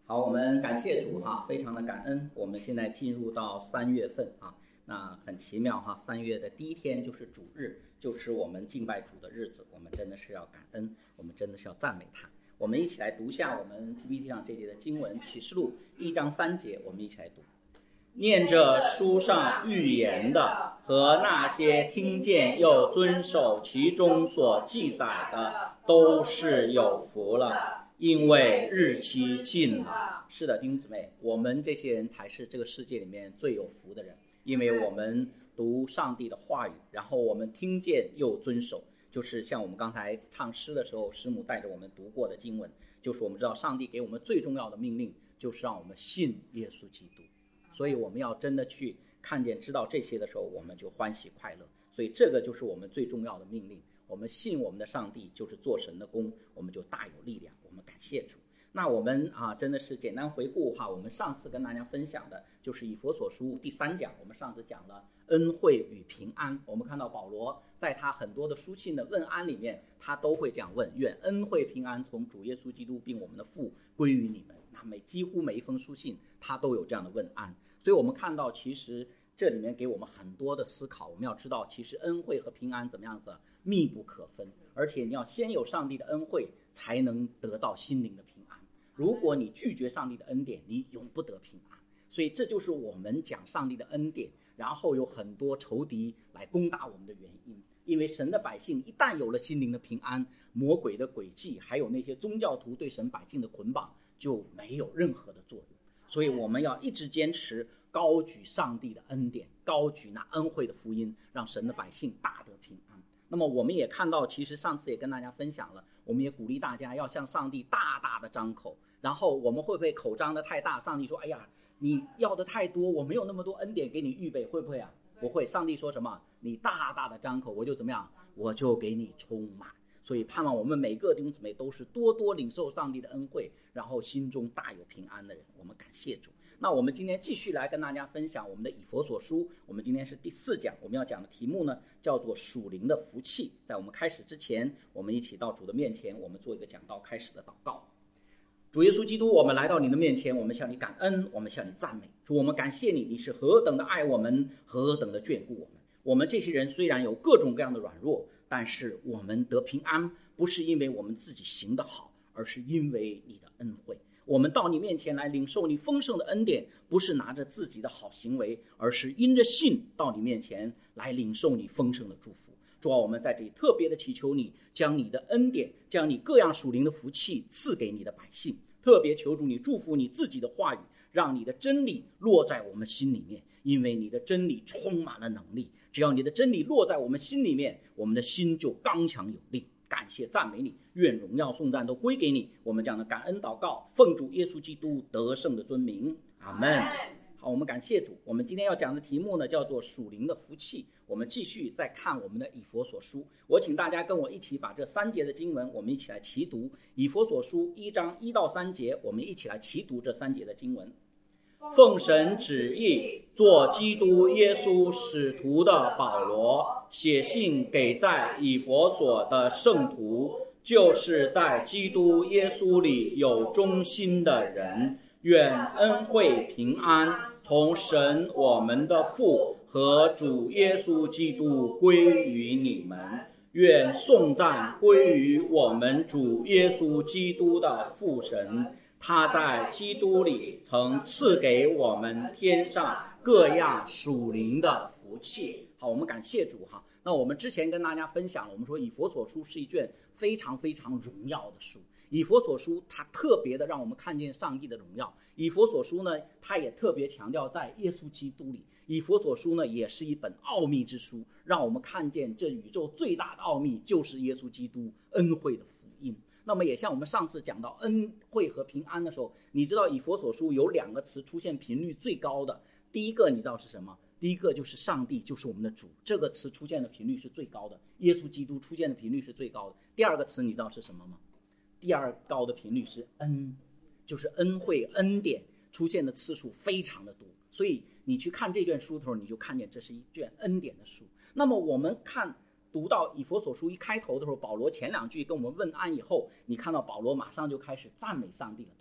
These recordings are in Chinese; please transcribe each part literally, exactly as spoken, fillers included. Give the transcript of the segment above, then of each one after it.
好，我们感谢主哈，非常的感恩。我们现在进入到三月份啊，那很奇妙哈，三月的第一天就是主日，就是我们敬拜主的日子。我们真的是要感恩，我们真的是要赞美他。我们一起来读下我们 P P T 上这节的经文，启示录一章三节，我们一起来读。念着书上预言的和那些听见又遵守其中所记载的，都是有福了，因为日期近了。是的，弟兄姊妹，我们这些人才是这个世界里面最有福的人，因为我们读上帝的话语，然后我们听见又遵守，就是像我们刚才唱诗的时候，师母带着我们读过的经文，就是我们知道上帝给我们最重要的命令，就是让我们信耶稣基督。所以我们要真的去看见知道这些的时候，我们就欢喜快乐。所以这个就是我们最重要的命令，我们信我们的上帝就是做神的工，我们就大有力量。我们感谢主。那我们啊，真的是简单回顾哈，我们上次跟大家分享的就是以弗所书第三讲，我们上次讲了恩惠与平安。我们看到保罗在他很多的书信的问安里面，他都会这样问：愿恩惠平安从主耶稣基督并我们的父归于你们。那每几乎每一封书信他都有这样的问安。所以我们看到其实这里面给我们很多的思考。我们要知道其实恩惠和平安怎么样子密不可分，而且你要先有上帝的恩惠才能得到心灵的平安。如果你拒绝上帝的恩典，你永不得平安。所以这就是我们讲上帝的恩典，然后有很多仇敌来攻打我们的原因。因为神的百姓一旦有了心灵的平安，魔鬼的诡计还有那些宗教徒对神百姓的捆绑就没有任何的作用。所以我们要一直坚持高举上帝的恩典，高举那恩惠的福音，让神的百姓大得平安。那么我们也看到，其实上次也跟大家分享了，我们也鼓励大家要向上帝大大的张口。然后我们会不会口张的太大？上帝说：哎呀，你要的太多，我没有那么多恩典给你预备，会不会啊？不会。上帝说什么？你大大的张口，我就怎么样？我就给你充满。所以盼望我们每个弟兄姊妹都是多多领受上帝的恩惠，然后心中大有平安的人。我们感谢主。那我们今天继续来跟大家分享我们的以弗所书，我们今天是第四讲，我们要讲的题目呢叫做属灵的福气。在我们开始之前，我们一起到主的面前，我们做一个讲道开始的祷告。主耶稣基督，我们来到你的面前，我们向你感恩，我们向你赞美。主，我们感谢你，你是何等的爱我们，何等的眷顾我们。我们这些人虽然有各种各样的软弱，但是我们得平安，不是因为我们自己行得好，而是因为你的恩惠。我们到你面前来领受你丰盛的恩典，不是拿着自己的好行为，而是因着信到你面前来领受你丰盛的祝福。主啊，我们在这里特别的祈求你，将你的恩典，将你各样属灵的福气赐给你的百姓。特别求主你祝福你自己的话语，让你的真理落在我们心里面，因为你的真理充满了能力。只要你的真理落在我们心里面，我们的心就刚强有力。感谢赞美你，愿荣耀颂赞都归给你。我们讲的感恩祷告，奉主耶稣基督得胜的尊名，阿们。好，我们感谢主。我们今天要讲的题目呢，叫做属灵的福气。我们继续再看我们的以弗所书。我请大家跟我一起把这三节的经文，我们一起来齐读。以弗所书一章一到三节，我们一起来齐读这三节的经文。奉神旨意，做基督耶稣使徒的保罗，写信给在以弗所的圣徒，就是在基督耶稣里有忠心的人。愿恩惠平安从神我们的父和主耶稣基督归于你们。愿颂赞归于我们主耶稣基督的父神，他在基督里曾赐给我们天上各样属灵的福气。好，我们感谢主哈。那我们之前跟大家分享了，我们说以弗所书是一卷非常非常荣耀的书。以弗所书它特别的让我们看见上帝的荣耀。以弗所书呢，它也特别强调在耶稣基督里。以弗所书呢，也是一本奥秘之书，让我们看见这宇宙最大的奥秘就是耶稣基督恩惠的福音。那么也像我们上次讲到恩惠和平安的时候，你知道以弗所书有两个词出现频率最高的，第一个你知道是什么？第一个就是上帝，就是我们的主，这个词出现的频率是最高的。耶稣基督出现的频率是最高的。第二个词你知道是什么吗？第二高的频率是恩，就是恩惠恩典出现的次数非常的多。所以你去看这卷书的时候，你就看见这是一卷恩典的书。那么我们看读到以弗所书一开头的时候，保罗前两句跟我们问安以后，你看到保罗马上就开始赞美上帝了，对吧？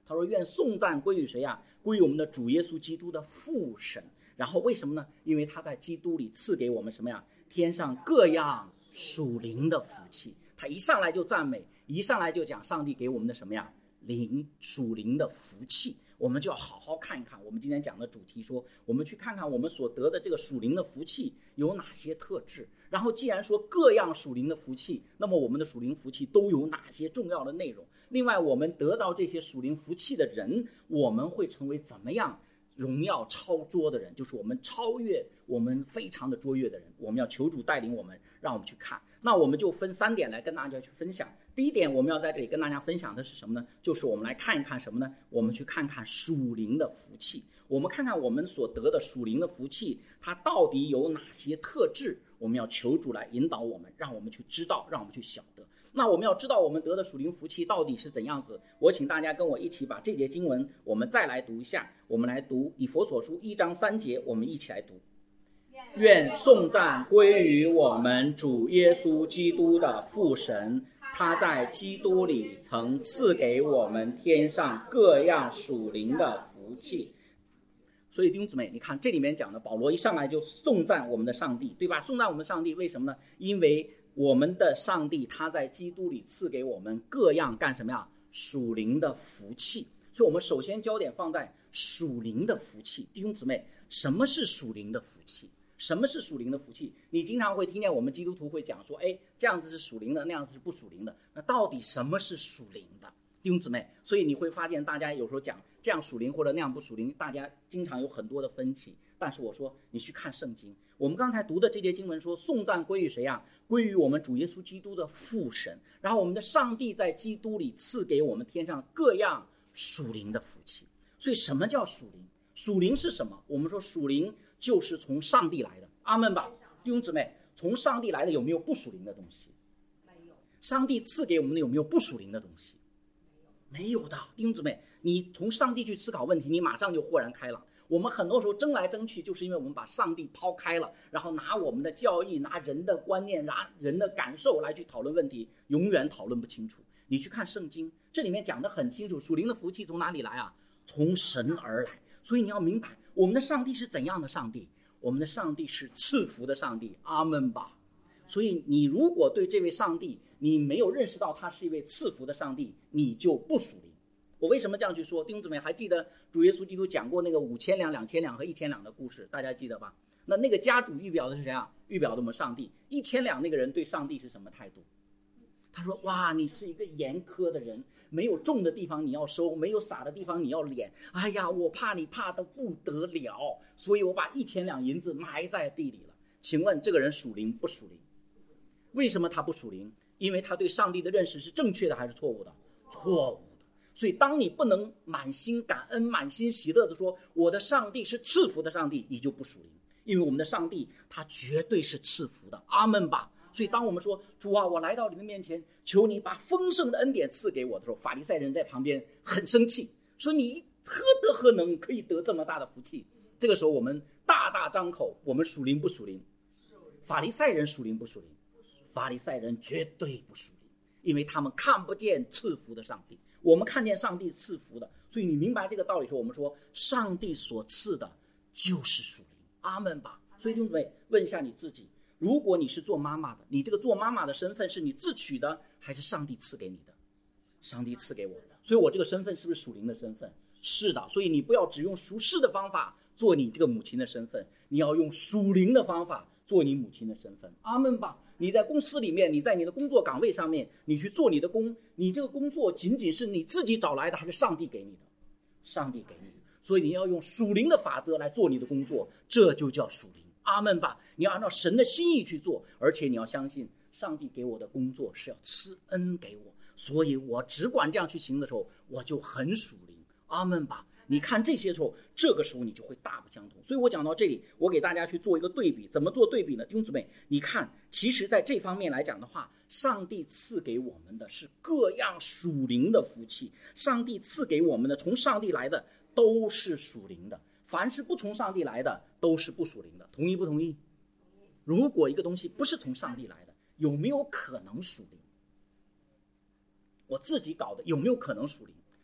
他说愿颂赞归于谁啊？归于我们的主耶稣基督的父神。然后为什么呢？因为他在基督里赐给我们什么呀？天上各样属灵的福气。他一上来就赞美，一上来就讲上帝给我们的什么呀？灵属灵的福气。我们就要好好看一看，我们今天讲的主题说，我们去看看我们所得的这个属灵的福气有哪些特质。然后既然说各样属灵的福气，那么我们的属灵福气都有哪些重要的内容？另外我们得到这些属灵福气的人，我们会成为怎么样荣耀超卓的人？就是我们超越，我们非常的卓越的人。我们要求主带领我们，让我们去看。那我们就分三点来跟大家去分享。第一点，我们要在这里跟大家分享的是什么呢？就是我们来看一看什么呢？我们去看看属灵的福气。我们看看我们所得的属灵的福气，它到底有哪些特质？我们要求主来引导我们，让我们去知道，让我们去晓得。那我们要知道我们得的属灵福气到底是怎样子，我请大家跟我一起把这节经文我们再来读一下。我们来读以弗所书一章三节，我们一起来读。愿颂赞归于我们主耶稣基督的父神，他在基督里曾赐给我们天上各样属灵的福气。所以弟兄姊妹，你看这里面讲的，保罗一上来就颂赞我们的上帝，对吧？颂赞我们的上帝，为什么呢？因为我们的上帝他在基督里赐给我们各样干什么呀？属灵的福气。所以我们首先焦点放在属灵的福气。弟兄姊妹，什么是属灵的福气？什么是属灵的福气？你经常会听见我们基督徒会讲说，哎，这样子是属灵的，那样子是不属灵的。那到底什么是属灵的？弟兄姊妹，所以你会发现大家有时候讲这样属灵或者那样不属灵，大家经常有很多的分歧。但是我说你去看圣经，我们刚才读的这节经文说，颂赞归于谁啊？归于我们主耶稣基督的父神。然后我们的上帝在基督里赐给我们天上各样属灵的福气。所以什么叫属灵？属灵是什么？我们说属灵就是从上帝来的，阿们吧。弟兄姊妹，从上帝来的有没有不属灵的东西？没有。上帝赐给我们的有没有不属灵的东西？没有的。弟兄姊妹，你从上帝去思考问题，你马上就豁然开朗。我们很多时候争来争去，就是因为我们把上帝抛开了，然后拿我们的教义，拿人的观念，拿人的感受来去讨论问题，永远讨论不清楚。你去看圣经，这里面讲得很清楚，属灵的福气从哪里来啊？从神而来。所以你要明白，我们的上帝是怎样的上帝？我们的上帝是赐福的上帝，阿们吧。所以你如果对这位上帝你没有认识到他是一位赐福的上帝，你就不属灵。我为什么这样去说？弟兄姊妹，还记得主耶稣基督讲过那个五千两、两千两和一千两的故事，大家记得吧？那那个家主预表的是谁啊？预表的我们上帝。一千两那个人对上帝是什么态度？他说：哇，你是一个严苛的人，没有种的地方你要收，没有撒的地方你要敛。哎呀，我怕你怕得不得了，所以我把一千两银子埋在地里了。请问这个人属灵不属灵？为什么他不属灵？因为他对上帝的认识是正确的还是错误的？错误的。所以当你不能满心感恩满心喜乐的说我的上帝是赐福的上帝，你就不属灵。因为我们的上帝他绝对是赐福的，阿们吧。所以当我们说主啊，我来到你的面前，求你把丰盛的恩典赐给我的时候，法利赛人在旁边很生气，说你何德何能可以得这么大的福气？这个时候我们大大张口，我们属灵不属灵？法利赛人属灵不属灵？法利赛人绝对不属灵，因为他们看不见赐福的上帝。我们看见上帝赐福的，所以你明白这个道理时候，我们说上帝所赐的就是属灵，阿们吧。所以弟兄姊妹，问一下你自己，如果你是做妈妈的，你这个做妈妈的身份是你自取的还是上帝赐给你的？上帝赐给我的，所以我这个身份是不是属灵的身份？是的。所以你不要只用属世的方法做你这个母亲的身份，你要用属灵的方法做你母亲的身份，阿们吧。你在公司里面，你在你的工作岗位上面，你去做你的工，你这个工作仅仅是你自己找来的还是上帝给你的？上帝给你的。所以你要用属灵的法则来做你的工作，这就叫属灵，阿们吧。你要按照神的心意去做，而且你要相信上帝给我的工作是要赐恩给我，所以我只管这样去行的时候，我就很属灵，阿们吧。你看这些时候，这个时候你就会大不相同。所以我讲到这里，我给大家去做一个对比。怎么做对比呢？弟兄姊妹，你看，其实在这方面来讲的话，上帝赐给我们的是各样属灵的福气，上帝赐给我们的，从上帝来的都是属灵的，凡是不从上帝来的都是不属灵的。同意不同意？如果一个东西不是从上帝来的，有没有可能属灵？我自己搞的有没有可能属灵？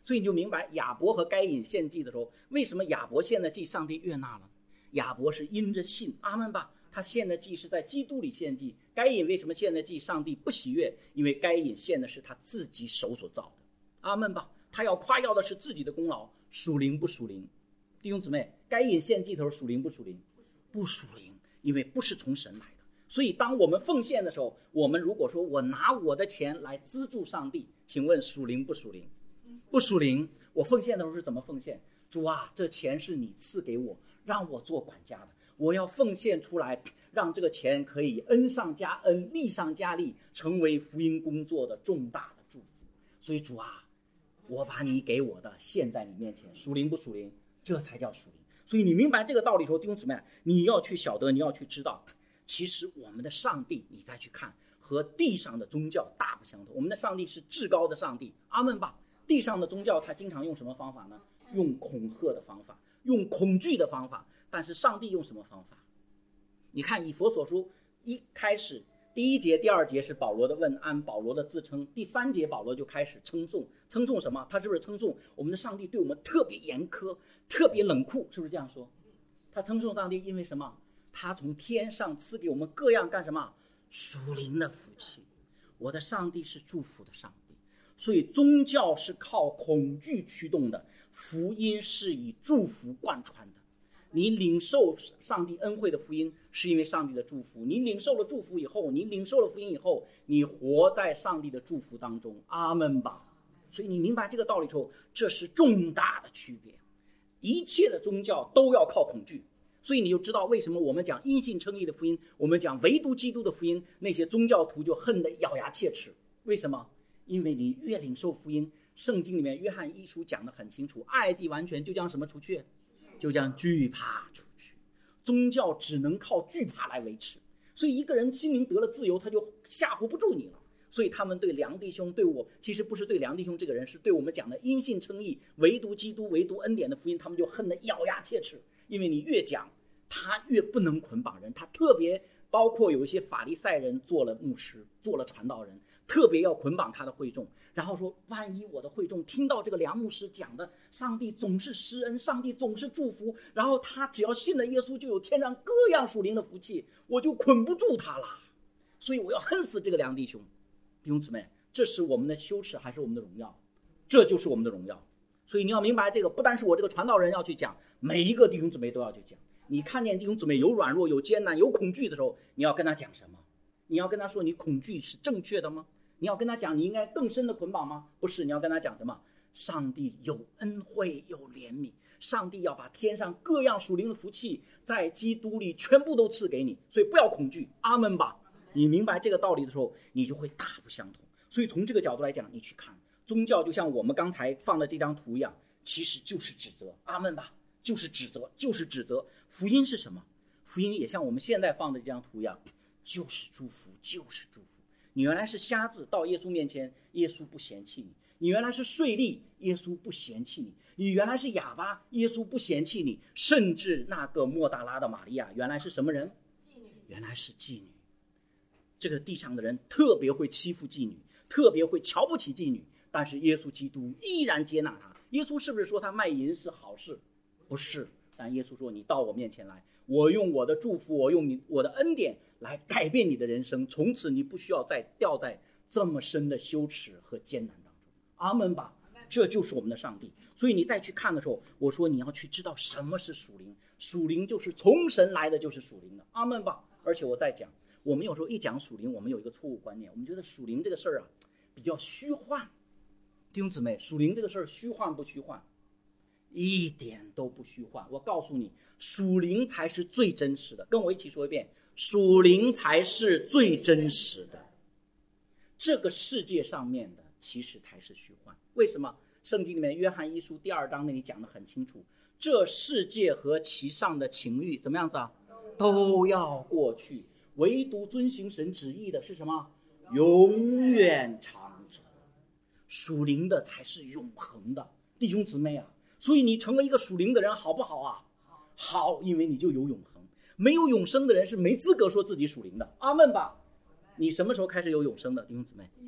所以你就明白亚伯和该隐献祭的时候，为什么亚伯献的祭上帝悦纳了？亚伯是因着信，阿们吧，他献的祭是在基督里献祭。该隐为什么献的祭上帝不喜悦？因为该隐献的是他自己手所造的，阿们吧，他要夸耀的是自己的功劳。属灵不属灵？弟兄姊妹，该隐献祭的时候属灵不属灵？不属灵，因为不是从神来的。所以当我们奉献的时候，我们如果说我拿我的钱来资助上帝，请问属灵不属灵？不属灵。我奉献的时候是怎么奉献？主啊，这钱是你赐给我，让我做管家的，我要奉献出来，让这个钱可以恩上加恩，利上加利，成为福音工作的重大的祝福。所以主啊，我把你给我的献在你面前，属灵不属灵？这才叫属灵。所以你明白这个道理的时候，弟兄姊妹，你要去晓得，你要去知道，其实我们的上帝，你再去看，和地上的宗教大不相同。我们的上帝是至高的上帝，阿们吧。地上的宗教他经常用什么方法呢？用恐吓的方法，用恐惧的方法。但是上帝用什么方法？你看以弗所书一开始第一节第二节是保罗的问安，保罗的自称，第三节保罗就开始称颂。称颂什么？他是不是称颂我们的上帝对我们特别严苛，特别冷酷？是不是这样说？他称颂上帝因为什么？他从天上赐给我们各样干什么？属灵的福气。我的上帝是祝福的上帝。所以宗教是靠恐惧驱动的，福音是以祝福贯穿的。你领受上帝恩惠的福音是因为上帝的祝福，你领受了祝福以后，你领受了福音以后，你活在上帝的祝福当中，阿们吧。所以你明白这个道理之后，这是重大的区别。一切的宗教都要靠恐惧，所以你就知道为什么我们讲因信称义的福音，我们讲唯独基督的福音，那些宗教徒就恨得咬牙切齿。为什么？因为你越领受福音，圣经里面约翰一书讲得很清楚，爱既完全，就将什么除去？就将惧怕除去。宗教只能靠惧怕来维持，所以一个人心灵得了自由，他就吓唬不住你了。所以他们对梁弟兄，对我，其实不是对梁弟兄这个人，是对我们讲的因信称义，唯独基督，唯独恩典的福音，他们就恨得咬牙切齿。因为你越讲，他越不能捆绑人。他特别包括有一些法利赛人做了牧师，做了传道人，特别要捆绑他的会众，然后说万一我的会众听到这个梁牧师讲的上帝总是施恩，上帝总是祝福，然后他只要信了耶稣就有天上各样属灵的福气，我就捆不住他了，所以我要恨死这个梁弟兄。弟兄姊妹，这是我们的羞耻还是我们的荣耀？这就是我们的荣耀。所以你要明白这个，不单是我这个传道人要去讲，每一个弟兄姊妹都要去讲。你看见弟兄姊妹有软弱有艰难有恐惧的时候，你要跟他讲什么？你要跟他说你恐惧是正确的吗？你要跟他讲你应该更深的捆绑吗？不是，你要跟他讲什么？上帝有恩惠有怜悯，上帝要把天上各样属灵的福气在基督里全部都赐给你，所以不要恐惧，阿们吧。你明白这个道理的时候，你就会大不相同。所以从这个角度来讲，你去看宗教，就像我们刚才放的这张图一样，其实就是指责，阿们吧，就是指责，就是指责。福音是什么？福音也像我们现在放的这张图一样，就是祝福，就是祝福。你原来是瞎子，到耶稣面前，耶稣不嫌弃你；你原来是税吏，耶稣不嫌弃你；你原来是哑巴，耶稣不嫌弃你。甚至那个莫大拉的玛利亚，原来是什么人？原来是妓女。这个地上的人特别会欺负妓女，特别会瞧不起妓女，但是耶稣基督依然接纳他。耶稣是不是说他卖淫是好事？不是，但耶稣说你到我面前来，我用我的祝福，我用我的恩典来改变你的人生，从此你不需要再掉在这么深的羞耻和艰难当中。阿们吧，这就是我们的上帝。所以你再去看的时候，我说你要去知道什么是属灵，属灵就是从神来的，就是属灵的，阿们吧。而且我再讲，我们有时候一讲属灵，我们有一个错误观念，我们觉得属灵这个事儿啊比较虚幻。弟兄姊妹，属灵这个事儿虚幻不虚幻？一点都不虚幻。我告诉你，属灵才是最真实的。跟我一起说一遍，属灵才是最真实的。这个世界上面的其实才是虚幻。为什么？圣经里面约翰一书第二章那里讲得很清楚，这世界和其上的情欲怎么样子啊？都要过去，唯独遵行神旨意的是什么？永远长存。属灵的才是永恒的，弟兄姊妹啊，所以你成为一个属灵的人好不好啊？好，因为你就有永恒。没有永生的人是没资格说自己属灵的，阿们吧。你什么时候开始有永生的，弟兄姊妹？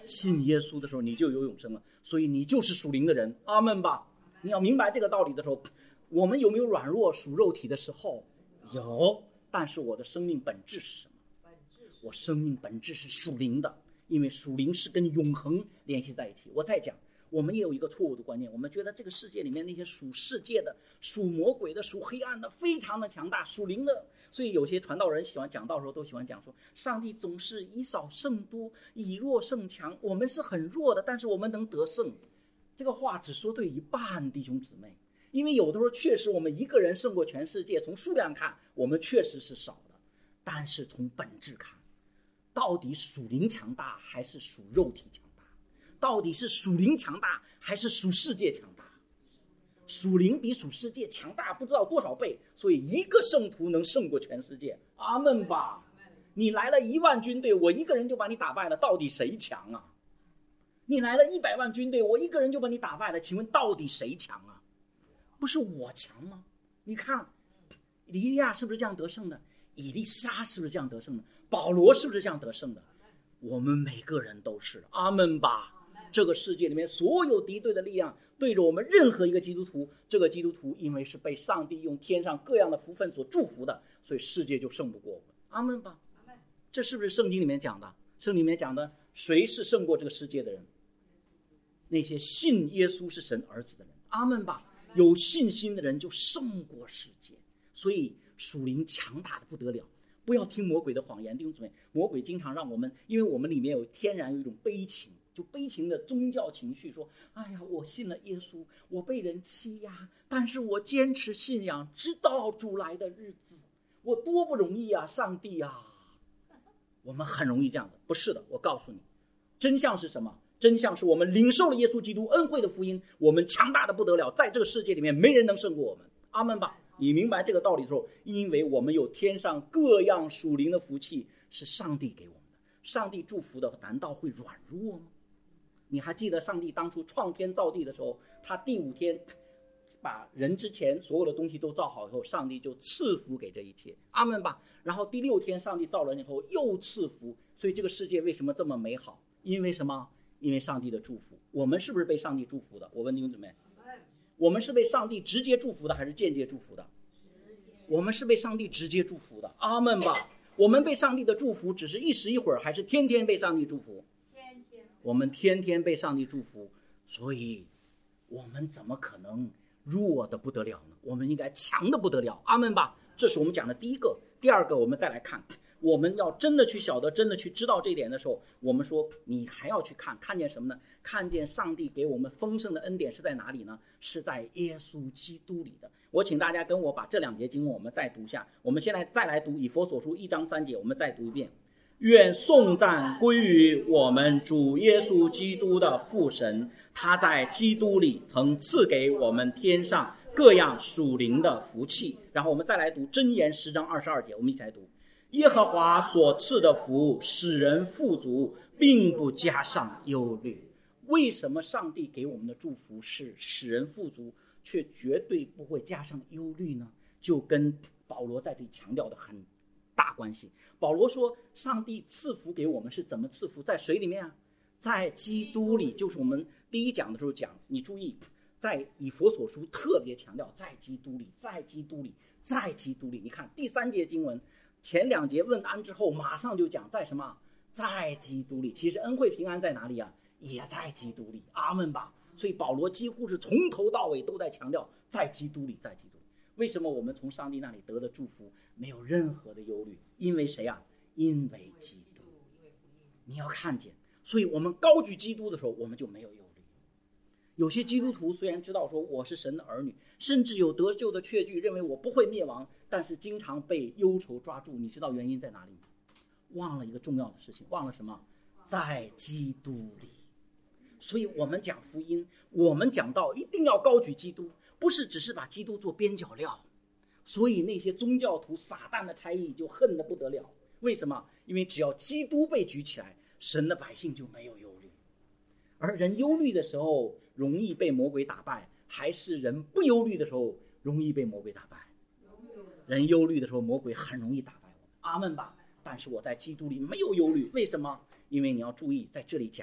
信耶稣的时候你就有永生了，所以你就是属灵的人，阿们吧。你要明白这个道理的时候，我们有没有软弱属肉体的时候？有，但是我的生命本质是什么？我生命本质是属灵的，因为属灵是跟永恒联系在一起。我再讲，我们也有一个错误的观念，我们觉得这个世界里面那些属世界的、属魔鬼的、属黑暗的非常的强大，属灵的，所以有些传道人喜欢讲道的时候都喜欢讲说，上帝总是以少胜多，以弱胜强，我们是很弱的，但是我们能得胜。这个话只说对一半，弟兄姊妹，因为有的时候确实我们一个人胜过全世界，从数量看我们确实是少的，但是从本质看，到底属灵强大还是属肉体强大？到底是属灵强大还是属世界强大？属灵比属世界强大不知道多少倍，所以一个圣徒能胜过全世界，阿们吧。你来了一万军队，我一个人就把你打败了，到底谁强啊？你来了一百万军队，我一个人就把你打败了，请问到底谁强啊？不是我强吗？你看以利亚是不是这样得胜的？以利沙是不是这样得胜的？保罗是不是这样得胜的？我们每个人都是，阿们吧。这个世界里面所有敌对的力量对着我们任何一个基督徒，这个基督徒因为是被上帝用天上各样的福分所祝福的，所以世界就胜不过我们，阿们吧。这是不是圣经里面讲的？圣经里面讲的谁是胜过这个世界的人？那些信耶稣是神儿子的人，阿们吧。有信心的人就胜过世界，所以属灵强大的不得了。不要听魔鬼的谎言，弟兄姊妹，魔鬼经常让我们，因为我们里面有天然有一种悲情，就悲情的宗教情绪，说哎呀，我信了耶稣，我被人欺压，但是我坚持信仰直到主来的日子，我多不容易啊，上帝啊。我们很容易这样的，不是的，我告诉你，真相是什么？真相是我们领受了耶稣基督恩惠的福音，我们强大的不得了，在这个世界里面没人能胜过我们，阿们吧。你明白这个道理的时候，因为我们有天上各样属灵的福气是上帝给我们的，上帝祝福的难道会软弱吗？你还记得上帝当初创天造地的时候，他第五天把人之前所有的东西都造好以后，上帝就赐福给这一切，阿们吧。然后第六天上帝造人以后又赐福，所以这个世界为什么这么美好？因为什么？因为上帝的祝福。我们是不是被上帝祝福的？我问弟兄姊妹，我们是被上帝直接祝福的还是间接祝福的？我们是被上帝直接祝福的，阿们吧。我们被上帝的祝福只是一时一会儿，还是天天被上帝祝福？天天。我们天天被上帝祝福，所以我们怎么可能弱的不得了呢？我们应该强的不得了，阿们吧。这是我们讲的第一个。第二个，我们再来看，我们要真的去晓得，真的去知道这一点的时候，我们说你还要去看，看见什么呢？看见上帝给我们丰盛的恩典是在哪里呢？是在耶稣基督里的。我请大家跟我把这两节经文我们再读一下。我们现在再来读以弗所书一章三节，我们再读一遍。愿颂赞归于我们主耶稣基督的父神，他在基督里曾赐给我们天上各样属灵的福气。然后我们再来读箴言十章二十二节，我们一起来读。耶和华所赐的福使人富足，并不加上忧虑。为什么上帝给我们的祝福是使人富足，却绝对不会加上忧虑呢？就跟保罗在这里强调的很大关系。保罗说上帝赐福给我们是怎么赐福？在谁里面啊？在基督里。就是我们第一讲的时候讲，你注意在以弗所书特别强调在基督里，在基督里，在基督里。你看第三节经文，前两节问安之后马上就讲在什么？在基督里。其实恩惠平安在哪里啊？也在基督里，阿们吧。所以保罗几乎是从头到尾都在强调在基督里，在基督里。为什么我们从上帝那里得的祝福没有任何的忧虑？因为谁啊？因为基督。你要看见，所以我们高举基督的时候，我们就没有忧虑。有些基督徒虽然知道说我是神的儿女，甚至有得救的确据，认为我不会灭亡，但是经常被忧愁抓住。你知道原因在哪里吗？忘了一个重要的事情，忘了什么？在基督里。所以我们讲福音，我们讲道一定要高举基督，不是只是把基督做边角料。所以那些宗教徒撒旦的差役就恨得不得了。为什么？因为只要基督被举起来，神的百姓就没有忧虑。而人忧虑的时候容易被魔鬼打败，还是人不忧虑的时候容易被魔鬼打败？人忧虑的时候魔鬼很容易打败我们，阿们吧。但是我在基督里没有忧虑，为什么？因为你要注意在这里讲的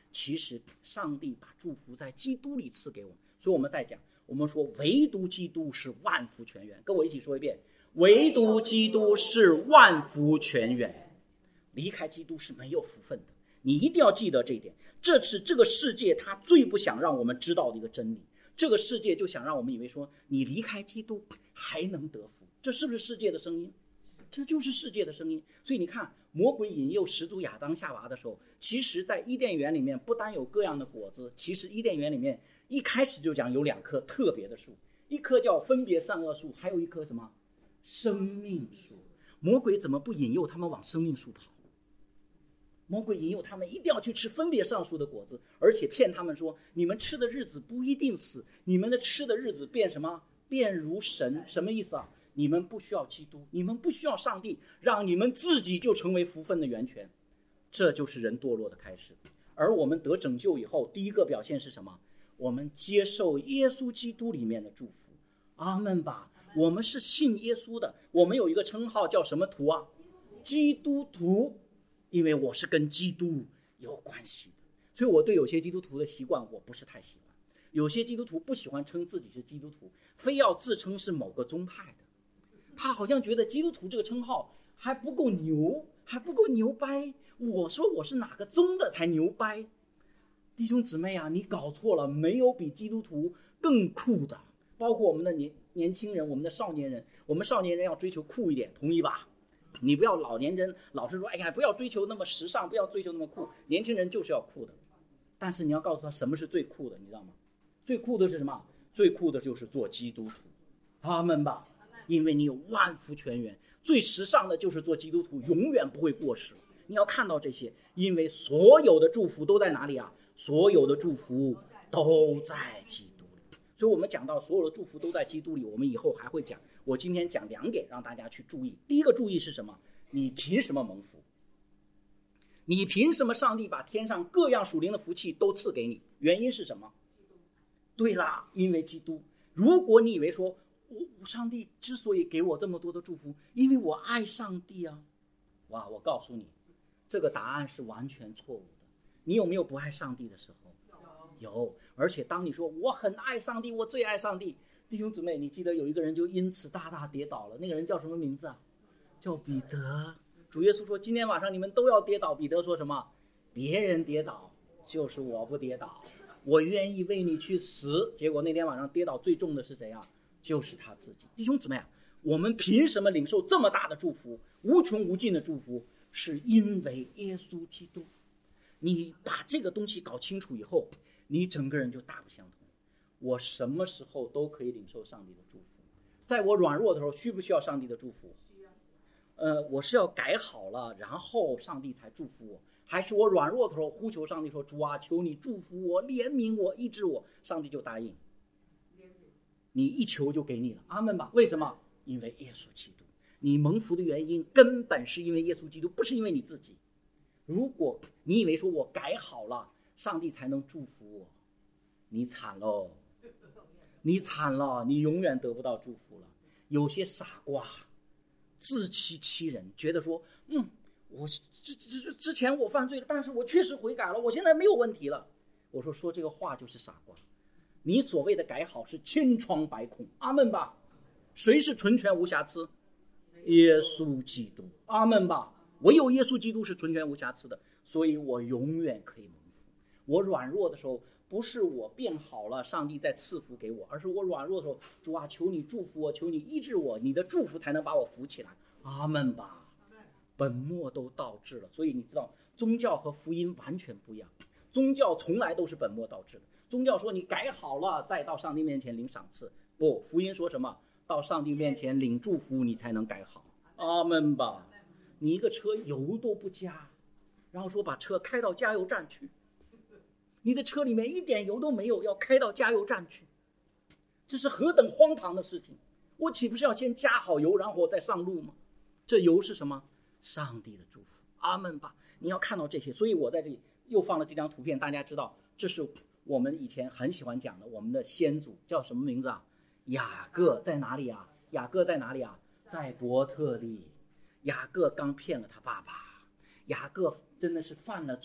其实上帝把祝福在基督里赐给我们。所以我们在讲，我们说唯独基督是万福全源，跟我一起说一遍，唯独基督是万福全源。离开基督是没有福分的，你一定要记得这一点。这是这个世界他最不想让我们知道的一个真理。这个世界就想让我们以为说，你离开基督还能得福，这是不是世界的声音？这就是世界的声音。所以你看，魔鬼引诱始祖亚当夏娃的时候，其实在伊甸园里面不单有各样的果子，其实伊甸园里面一开始就讲有两棵特别的树，一棵叫分别善恶树，还有一棵什么生命树。魔鬼怎么不引诱他们往生命树跑？魔鬼引诱他们一定要去吃分别善恶树的果子，而且骗他们说，你们吃的日子不一定死，你们的吃的日子变什么？变如神。什么意思啊？你们不需要基督，你们不需要上帝，让你们自己就成为福分的源泉。这就是人堕落的开始。而我们得拯救以后，第一个表现是什么？我们接受耶稣基督里面的祝福。阿们吧。我们是信耶稣的，我们有一个称号叫什么徒啊？基督徒。因为我是跟基督有关系的，所以我对有些基督徒的习惯我不是太喜欢。有些基督徒不喜欢称自己是基督徒，非要自称是某个宗派的，他好像觉得基督徒这个称号还不够牛，还不够牛掰。我说我是哪个宗的才牛掰？弟兄姊妹啊，你搞错了，没有比基督徒更酷的。包括我们的年年轻人，我们的少年人，我们少年人要追求酷一点，同意吧？你不要老年人老是说，哎呀，不要追求那么时尚，不要追求那么酷。年轻人就是要酷的，但是你要告诉他什么是最酷的，你知道吗？最酷的是什么？最酷的就是做基督徒。阿们吧。因为你有万福全源。最时尚的就是做基督徒，永远不会过时。你要看到这些，因为所有的祝福都在哪里啊？所有的祝福都在基督里。所以我们讲到所有的祝福都在基督里，我们以后还会讲。我今天讲两点让大家去注意。第一个注意是什么？你凭什么蒙福？你凭什么上帝把天上各样属灵的福气都赐给你？原因是什么？对啦，因为基督。如果你以为说我上帝之所以给我这么多的祝福，因为我爱上帝啊，哇，我告诉你，这个答案是完全错误的。你有没有不爱上帝的时候？有。而且当你说我很爱上帝，我最爱上帝，弟兄姊妹，你记得有一个人就因此大大跌倒了，那个人叫什么名字啊？叫彼得。主耶稣说今天晚上你们都要跌倒。彼得说什么？别人跌倒就是我不跌倒，我愿意为你去死。结果那天晚上跌倒最重的是谁啊？就是他自己。弟兄姊妹啊，我们凭什么领受这么大的祝福，无穷无尽的祝福？是因为耶稣基督。你把这个东西搞清楚以后，你整个人就大不相同。我什么时候都可以领受上帝的祝福。在我软弱的时候，需不需要上帝的祝福？呃，我是要改好了，然后上帝才祝福我，还是我软弱的时候呼求上帝说，主啊，求你祝福我，怜悯我，医治我，上帝就答应。你一求就给你了，阿们吧。为什么？因为耶稣基督。你蒙福的原因根本是因为耶稣基督，不是因为你自己。如果你以为说我改好了，上帝才能祝福我，你惨喽，你惨了，你永远得不到祝福了。有些傻瓜自欺欺人，觉得说，嗯，我之之之前我犯罪了，但是我确实悔改了，我现在没有问题了。我说说这个话就是傻瓜。你所谓的改好是千疮百孔，阿们吧。谁是纯全无瑕疵？耶稣基督，阿们吧。唯有耶稣基督是纯全无瑕疵的，所以我永远可以蒙福。我软弱的时候，不是我变好了上帝在赐福给我，而是我软弱的时候，主啊，求你祝福我，求你医治我，你的祝福才能把我扶起来，阿们吧。本末都倒置了。所以你知道宗教和福音完全不一样，宗教从来都是本末倒置的。宗教说你改好了再到上帝面前领赏赐，不，福音说什么？到上帝面前领祝福你才能改好，阿们吧。你一个车油都不加，然后说把车开到加油站去，你的车里面一点油都没有，要开到加油站去，这是何等荒唐的事情。我岂不是要先加好油然后我再上路吗？这油是什么？上帝的祝福，阿们吧。你要看到这些，所以我在这里又放了这张图片，大家知道这是我们以前很喜欢讲的，我们的先祖叫什么名字啊？雅各。在哪里啊？雅各在哪里啊？在伯特利。雅各刚骗了他爸爸，雅各真的是犯了罪，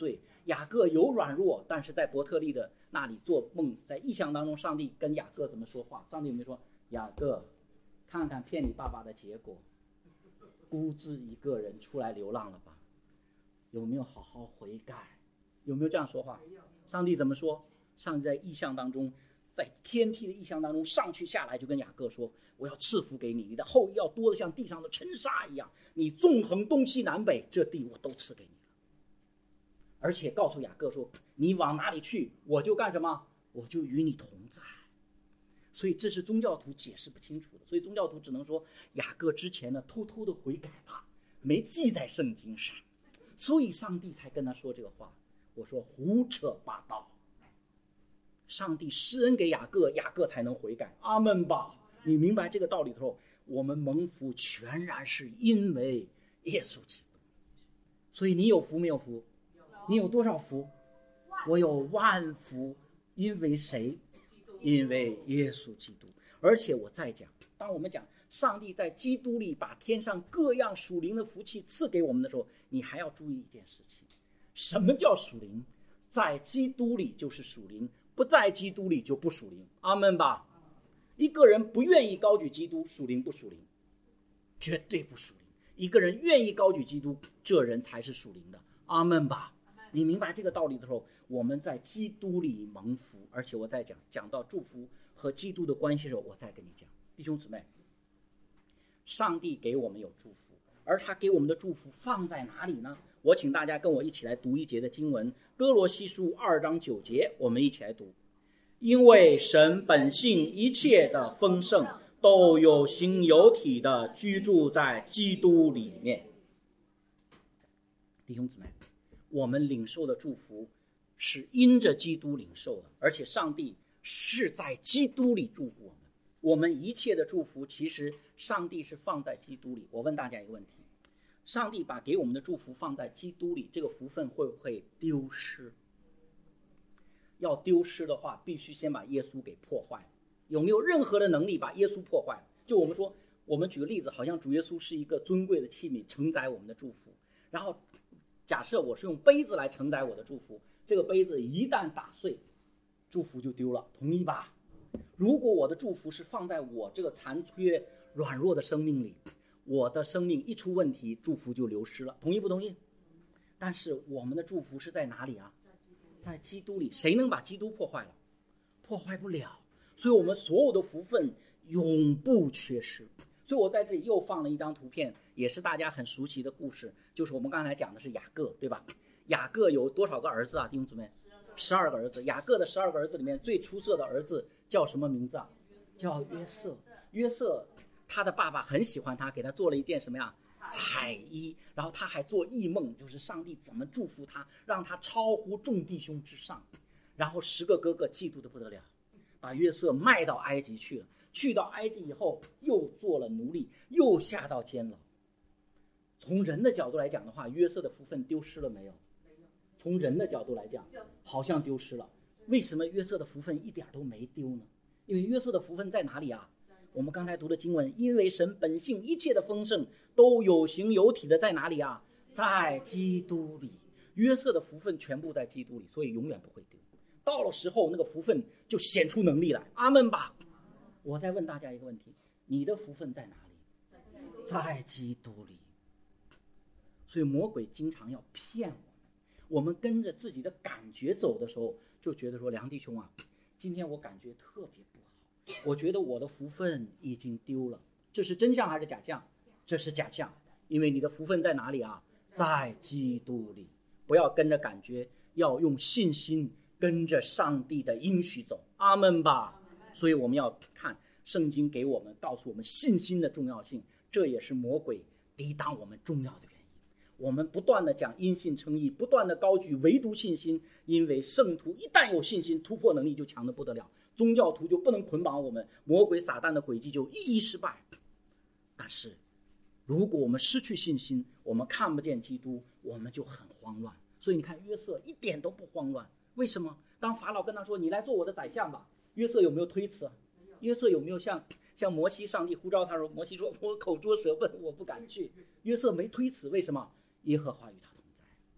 雅各有软弱，但是在伯特利的那里做梦，在异象当中，上帝跟雅各怎么说话？上帝有没有说，雅各，看看骗你爸爸的结果，孤自一个人出来流浪了吧？有没有好好悔改？有没有这样说话？上帝怎么说？上帝在异象当中，在天梯的异象当中上去下来，就跟雅各说，我要赐福给你，你的后裔要多得像地上的尘沙一样，你纵横东西南北，这地我都赐给你了。而且告诉雅各说，你往哪里去，我就干什么，我就与你同在。所以这是宗教徒解释不清楚的，所以宗教徒只能说，雅各之前呢偷偷的悔改了，没记在圣经上，所以上帝才跟他说这个话。我说胡扯八道，上帝施恩给雅各，雅各才能悔改。阿们吧。你明白这个道理的时候，我们蒙福全然是因为耶稣基督。所以你有福没有福？你有多少福？我有万福。因为谁？因为耶稣基督。而且我再讲，当我们讲上帝在基督里把天上各样属灵的福气赐给我们的时候，你还要注意一件事情，什么叫属灵？在基督里就是属灵，不在基督里就不属灵。阿们吧。一个人不愿意高举基督，属灵不属灵？绝对不属灵。一个人愿意高举基督，这人才是属灵的。阿们吧。你明白这个道理的时候，我们在基督里蒙福。而且我再讲讲到祝福和基督的关系的时候，我再跟你讲，弟兄姊妹，上帝给我们有祝福，而他给我们的祝福放在哪里呢？我请大家跟我一起来读一节的经文，哥罗西书二章九节，我们一起来读。因为神本性一切的丰盛都有形有体的居住在基督里面。弟兄姊妹，我们领受的祝福是因着基督领受的，而且上帝是在基督里祝福我们。我们一切的祝福其实上帝是放在基督里。我问大家一个问题，上帝把给我们的祝福放在基督里，这个福分会不会丢失？要丢失的话，必须先把耶稣给破坏。有没有任何的能力把耶稣破坏？就我们说，我们举个例子，好像主耶稣是一个尊贵的器皿，承载我们的祝福。然后假设我是用杯子来承载我的祝福，这个杯子一旦打碎，祝福就丢了，同意吧？如果我的祝福是放在我这个残缺软弱的生命里，我的生命一出问题，祝福就流失了，同意不同意？但是我们的祝福是在哪里啊？在基督里。谁能把基督破坏了？破坏不了。所以我们所有的福分永不缺失。所以我在这里又放了一张图片，也是大家很熟悉的故事，就是我们刚才讲的是雅各，对吧？雅各有多少个儿子啊，弟兄姊妹？十二个儿子。雅各的十二个儿子里面最出色的儿子叫什么名字啊？叫约瑟。约瑟他的爸爸很喜欢他，给他做了一件什么呀？彩衣。然后他还做异梦，就是上帝怎么祝福他，让他超乎众弟兄之上。然后十个哥哥嫉妒的不得了，把约瑟卖到埃及去了。去到埃及以后，又做了奴隶，又下到监牢。从人的角度来讲的话，约瑟的福分丢失了没有？从人的角度来讲，好像丢失了。为什么约瑟的福分一点都没丢呢？因为约瑟的福分在哪里啊？我们刚才读的经文，因为神本性一切的丰盛都有形有体的在哪里啊？在基督里。约瑟的福分全部在基督里，所以永远不会丢。到了时候，那个福分就显出能力来。阿们吧。我再问大家一个问题，你的福分在哪里？在基督里。所以魔鬼经常要骗我们，我们跟着自己的感觉走的时候，就觉得说，梁弟兄啊，今天我感觉特别不好，我觉得我的福分已经丢了。这是真相还是假象？这是假象。因为你的福分在哪里啊？在基督里。不要跟着感觉，要用信心跟着上帝的应许走。阿们吧。所以我们要看圣经给我们告诉我们信心的重要性，这也是魔鬼抵挡我们重要的原因。我们不断的讲因信称义，不断的高举唯独信心，因为圣徒一旦有信心，突破能力就强得不得了，宗教徒就不能捆绑我们，魔鬼撒旦的诡计就一一失败。但是如果我们失去信心，我们看不见基督，我们就很慌乱。所以你看约瑟一点都不慌乱，为什么？当法老跟他说你来做我的宰相吧，约瑟有没有推辞啊？约瑟有没有像像摩西，上帝呼召他说，摩西说我口拙舌笨，我不敢去。约瑟没推辞，为什么？耶和华与他同在。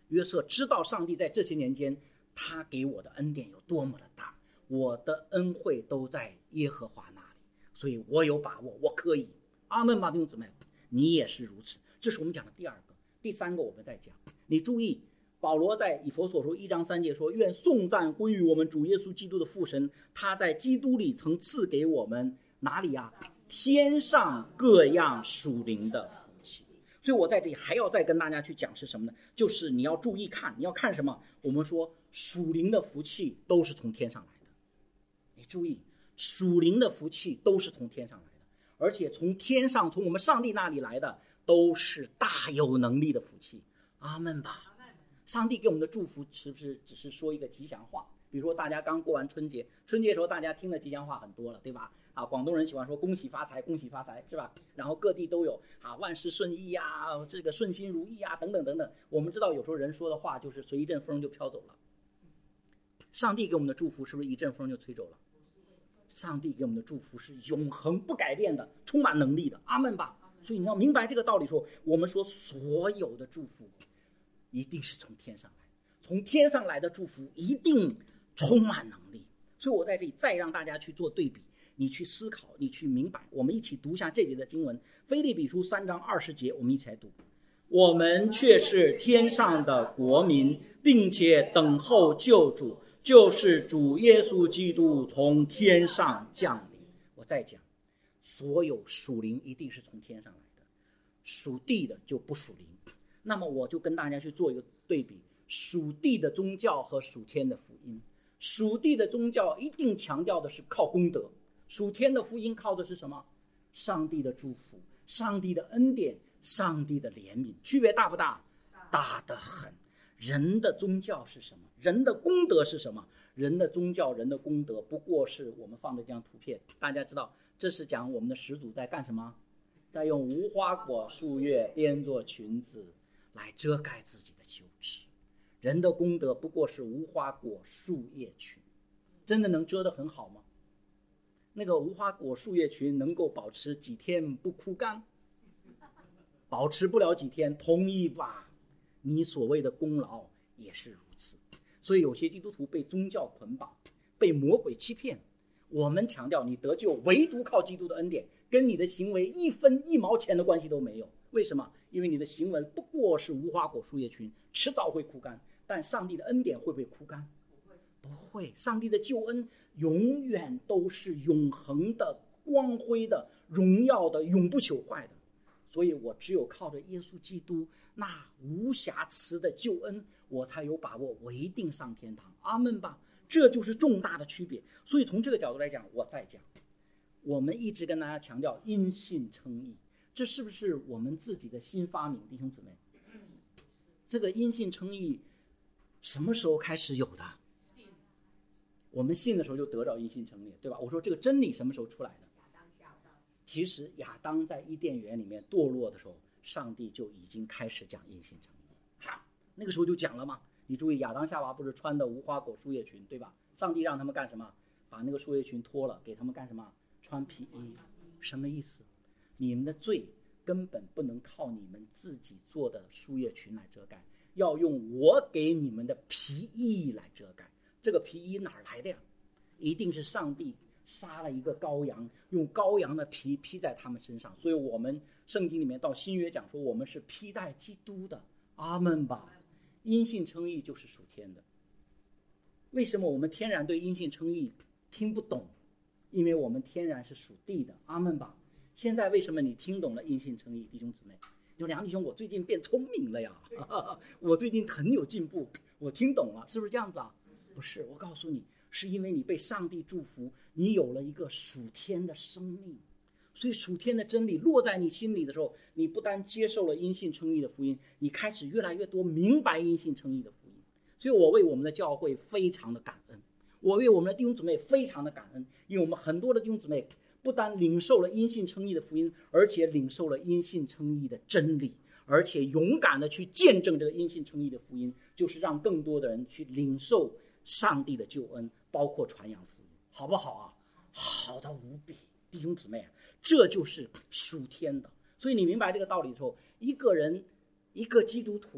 约瑟知道上帝在这些年间他给我的恩典有多么的大，我的恩惠都在耶和华那里，所以我有把握，我可以。阿们吧，弟兄姊妹，你也是如此。这是我们讲的第二个。第三个我们再讲，你注意保罗在以弗所书一章三节说，愿颂赞归于我们主耶稣基督的父神，他在基督里曾赐给我们哪里啊？天上各样属灵的福气。所以我在这里还要再跟大家去讲是什么呢？就是你要注意看，你要看什么？我们说属灵的福气都是从天上来的。你注意，属灵的福气都是从天上来的，而且从天上从我们上帝那里来的都是大有能力的福气。阿们吧。上帝给我们的祝福是不是只是说一个吉祥话？比如说大家刚过完春节，春节的时候大家听的吉祥话很多了，对吧？啊，广东人喜欢说恭喜发财，恭喜发财，是吧？然后各地都有啊，万事顺意啊，这个顺心如意啊，等等等等。我们知道有时候人说的话就是随一阵风就飘走了。上帝给我们的祝福是不是一阵风就吹走了？上帝给我们的祝福是永恒不改变的，充满能力的。阿们吧。所以你要明白这个道理，说我们说所有的祝福一定是从天上来，从天上来的祝福一定充满能力。所以我在这里再让大家去做对比，你去思考，你去明白。我们一起读一下这节的经文，腓立比书三章二十节，我们一起来读。我们却是天上的国民，并且等候救主，就是主耶稣基督从天上降临。我再讲，所有属灵一定是从天上来的，属地的就不属灵。那么我就跟大家去做一个对比，属地的宗教和属天的福音。属地的宗教一定强调的是靠功德，属天的福音靠的是什么？上帝的祝福，上帝的恩典，上帝的怜悯。区别大不大？大得很。人的宗教是什么？人的功德是什么？人的宗教，人的功德不过是我们放的这张图片，大家知道这是讲我们的始祖在干什么？在用无花果树叶编作裙子来遮盖自己的羞耻。人的功德不过是无花果树叶裙，真的能遮得很好吗？那个无花果树叶裙能够保持几天不枯干？保持不了几天，同意吧？你所谓的功劳也是如此。所以有些基督徒被宗教捆绑，被魔鬼欺骗。我们强调你得救唯独靠基督的恩典，跟你的行为一分一毛钱的关系都没有。为什么？因为你的行为不过是无花果树叶裙，迟早会枯干。但上帝的恩典会不会枯干？不会。上帝的救恩永远都是永恒的、光辉的、荣耀的、永不朽坏的。所以我只有靠着耶稣基督那无瑕疵的救恩，我才有把握我一定上天堂。阿们吧。这就是重大的区别。所以从这个角度来讲，我再讲，我们一直跟大家强调因信称义，这是不是我们自己的新发明？弟兄姊妹，这个因信称义什么时候开始有的？我们信的时候就得到因信称义，对吧？我说这个真理什么时候出来的？其实亚当在伊甸园里面堕落的时候，上帝就已经开始讲因信称义。哈，那个时候就讲了嘛。你注意，亚当夏娃不是穿的无花果树叶裙，对吧？上帝让他们干什么？把那个树叶裙脱了，给他们干什么？穿皮衣。什么意思？你们的罪根本不能靠你们自己做的树叶裙来遮盖，要用我给你们的皮衣来遮盖。这个皮衣哪儿来的呀？一定是上帝杀了一个羔羊，用羔羊的皮披在他们身上。所以我们圣经里面到新约讲说，我们是披戴基督的。阿们吧。因信称义就是属天的。为什么我们天然对因信称义听不懂？因为我们天然是属地的。阿们吧。现在为什么你听懂了因信称义？弟兄姊妹，你说梁弟兄，我最近变聪明了呀，我最近很有进步，我听懂了，是不是这样子啊？不是，我告诉你，是因为你被上帝祝福，你有了一个属天的生命。所以属天的真理落在你心里的时候，你不单接受了因信称义的福音，你开始越来越多明白因信称义的福音。所以我为我们的教会非常的感恩，我为我们的弟兄姊妹非常的感恩，因为我们很多的弟兄姊妹不单领受了因信称义的福音，而且领受了因信称义的真理，而且勇敢的去见证这个因信称义的福音，就是让更多的人去领受上帝的救恩，包括传扬福音，好不好啊？好的无比，弟兄姊妹，这就是属天的。所以你明白这个道理的时候，一个人一个基督徒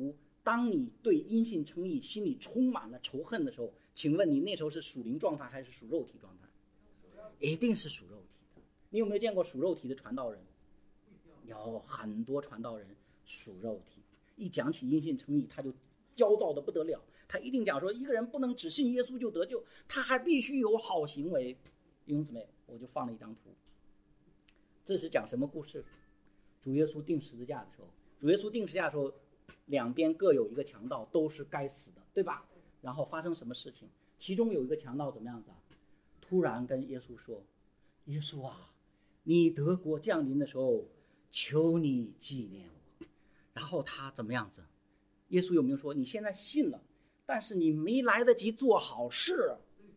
当你对因信称义心里充满了仇恨的时候，请问你那时候是属灵状态还是属肉体状态？一定是属肉体的。你有没有见过属肉体的传道人？有很多传道人属肉体，一讲起因信称义他就焦躁的不得了，他一定讲说一个人不能只信耶稣就得救，他还必须有好行为。弟兄姊妹，我就放了一张图，这是讲什么故事？主耶稣钉十字架的时候，主耶稣钉十字架的时候，两边各有一个强盗，都是该死的，对吧？然后发生什么事情？其中有一个强盗怎么样子啊？突然跟耶稣说：“耶稣啊，你得国降临的时候，求你纪念我。”然后他怎么样子？耶稣有没有说：“你现在信了，但是你没来得及做好事，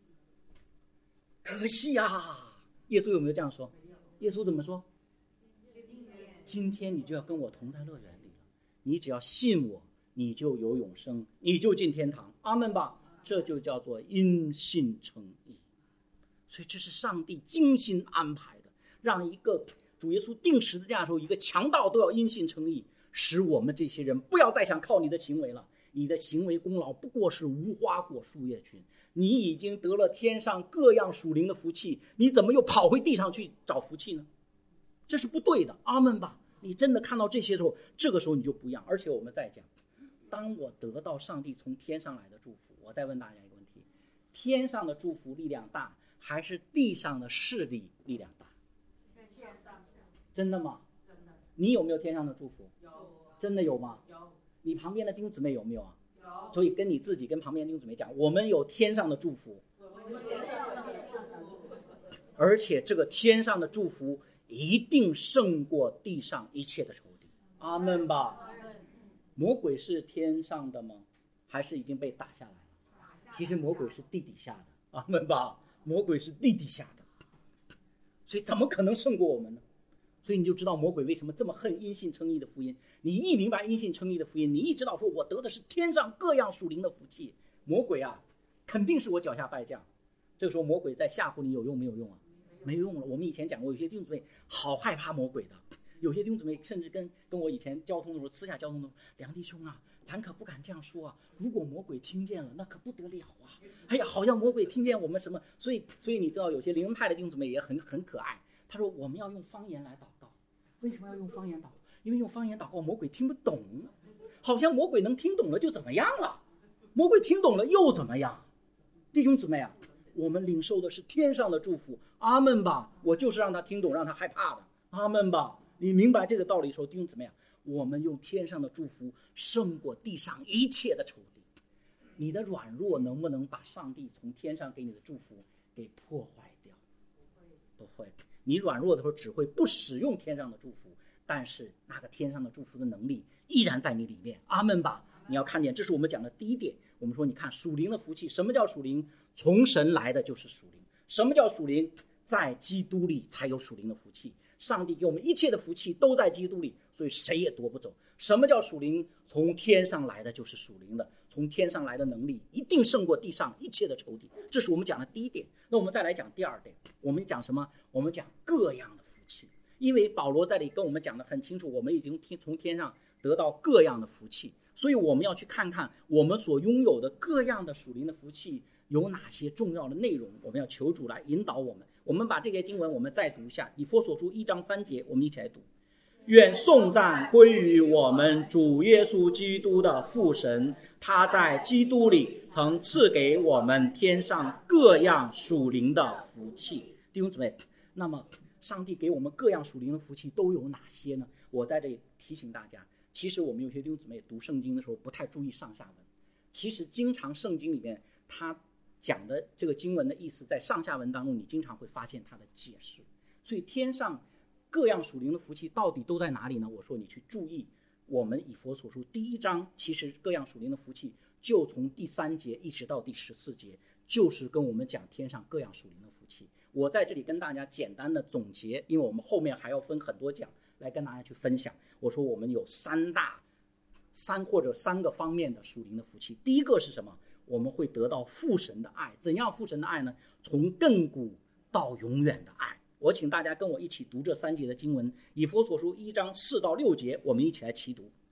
可惜啊。”耶稣有没有这样说？耶稣怎么说？今天你就要跟我同在乐园里了，你只要信我，你就有永生，你就进天堂。阿们吧。这就叫做因信称义。所以这是上帝精心安排的，让一个主耶稣钉十字架的时候，一个强盗都要因信称义，使我们这些人不要再想靠你的行为了，你的行为功劳不过是无花果树叶群，你已经得了天上各样属灵的福气，你怎么又跑回地上去找福气呢？这是不对的。阿们吧。你真的看到这些时候，这个时候你就不一样。而且我们再讲，当我得到上帝从天上来的祝福，我再问大家一个问题，天上的祝福力量大还是地上的势力力量大？真的吗？真的。你有没有天上的祝福？有。真的有吗？有。你旁边的弟兄姊妹有没有啊？有。所以跟你自己跟旁边的弟兄姊妹讲，我们有天上的祝福，而且这个天上的祝福一定胜过地上一切的仇敌。阿们吧。魔鬼是天上的吗？还是已经被打下来了？其实魔鬼是地底下的。阿们吧。魔鬼是地底下的，所以怎么可能胜过我们呢？所以你就知道魔鬼为什么这么恨因信称义的福音。你一明白因信称义的福音，你一知道说我得的是天上各样属灵的福气，魔鬼啊肯定是我脚下败将。这个时候魔鬼在吓唬你有用没有用啊？没用了。我们以前讲过，有些弟兄姊妹好害怕魔鬼的，有些弟兄姊妹甚至跟跟我以前交通的时候，私下交通的时候，梁弟兄啊，咱可不敢这样说啊，如果魔鬼听见了那可不得了啊。哎呀，好像魔鬼听见我们什么。所以所以你知道有些灵恩派的弟兄姊妹也很很可爱，他说我们要用方言来祷告。为什么要用方言祷告？因为用方言祷告魔鬼听不懂，好像魔鬼能听懂了就怎么样了，魔鬼听懂了又怎么样？弟兄姊妹啊，我们领受的是天上的祝福。阿们吧。我就是让他听懂，让他害怕的。阿们吧。你明白这个道理的时候，弟兄姊妹啊，我们用天上的祝福胜过地上一切的仇敌。你的软弱能不能把上帝从天上给你的祝福给破坏掉？不会。你软弱的时候只会不使用天上的祝福，但是那个天上的祝福的能力依然在你里面。阿们吧。你要看见，这是我们讲的第一点。我们说你看属灵的福气，什么叫属灵？从神来的就是属灵。什么叫属灵？在基督里才有属灵的福气。上帝给我们一切的福气都在基督里，所以谁也夺不走。什么叫属灵？从天上来的就是属灵的，从天上来的能力一定胜过地上一切的仇敌。这是我们讲的第一点。那我们再来讲第二点，我们讲什么？我们讲各样的福气。因为保罗在这里跟我们讲得很清楚，我们已经从天上得到各样的福气，所以我们要去看看我们所拥有的各样的属灵的福气有哪些重要的内容，我们要求主来引导我们。我们把这些经文我们再读一下，以弗所书一章三节，我们一起来读。愿颂赞归于我们主耶稣基督的父神，他在基督里曾赐给我们天上各样属灵的福气。弟兄姊妹，那么上帝给我们各样属灵的福气都有哪些呢？我在这里提醒大家，其实我们有些弟兄姊妹读圣经的时候不太注意上下文，其实经常圣经里面他讲的这个经文的意思，在上下文当中你经常会发现它的解释。所以天上各样属灵的福气到底都在哪里呢？我说你去注意我们以弗所书第一章，其实各样属灵的福气就从第三节一直到第十四节，就是跟我们讲天上各样属灵的福气。我在这里跟大家简单的总结，因为我们后面还要分很多讲来跟大家去分享。我说我们有三大三或者三个方面的属灵的福气。第一个是什么？我们会得到父神的爱。怎样父神的爱呢？从亘古到永远的爱。我请大家跟我一起读这三节的经文，以弗所书一章四到六节，我们一起来齐读。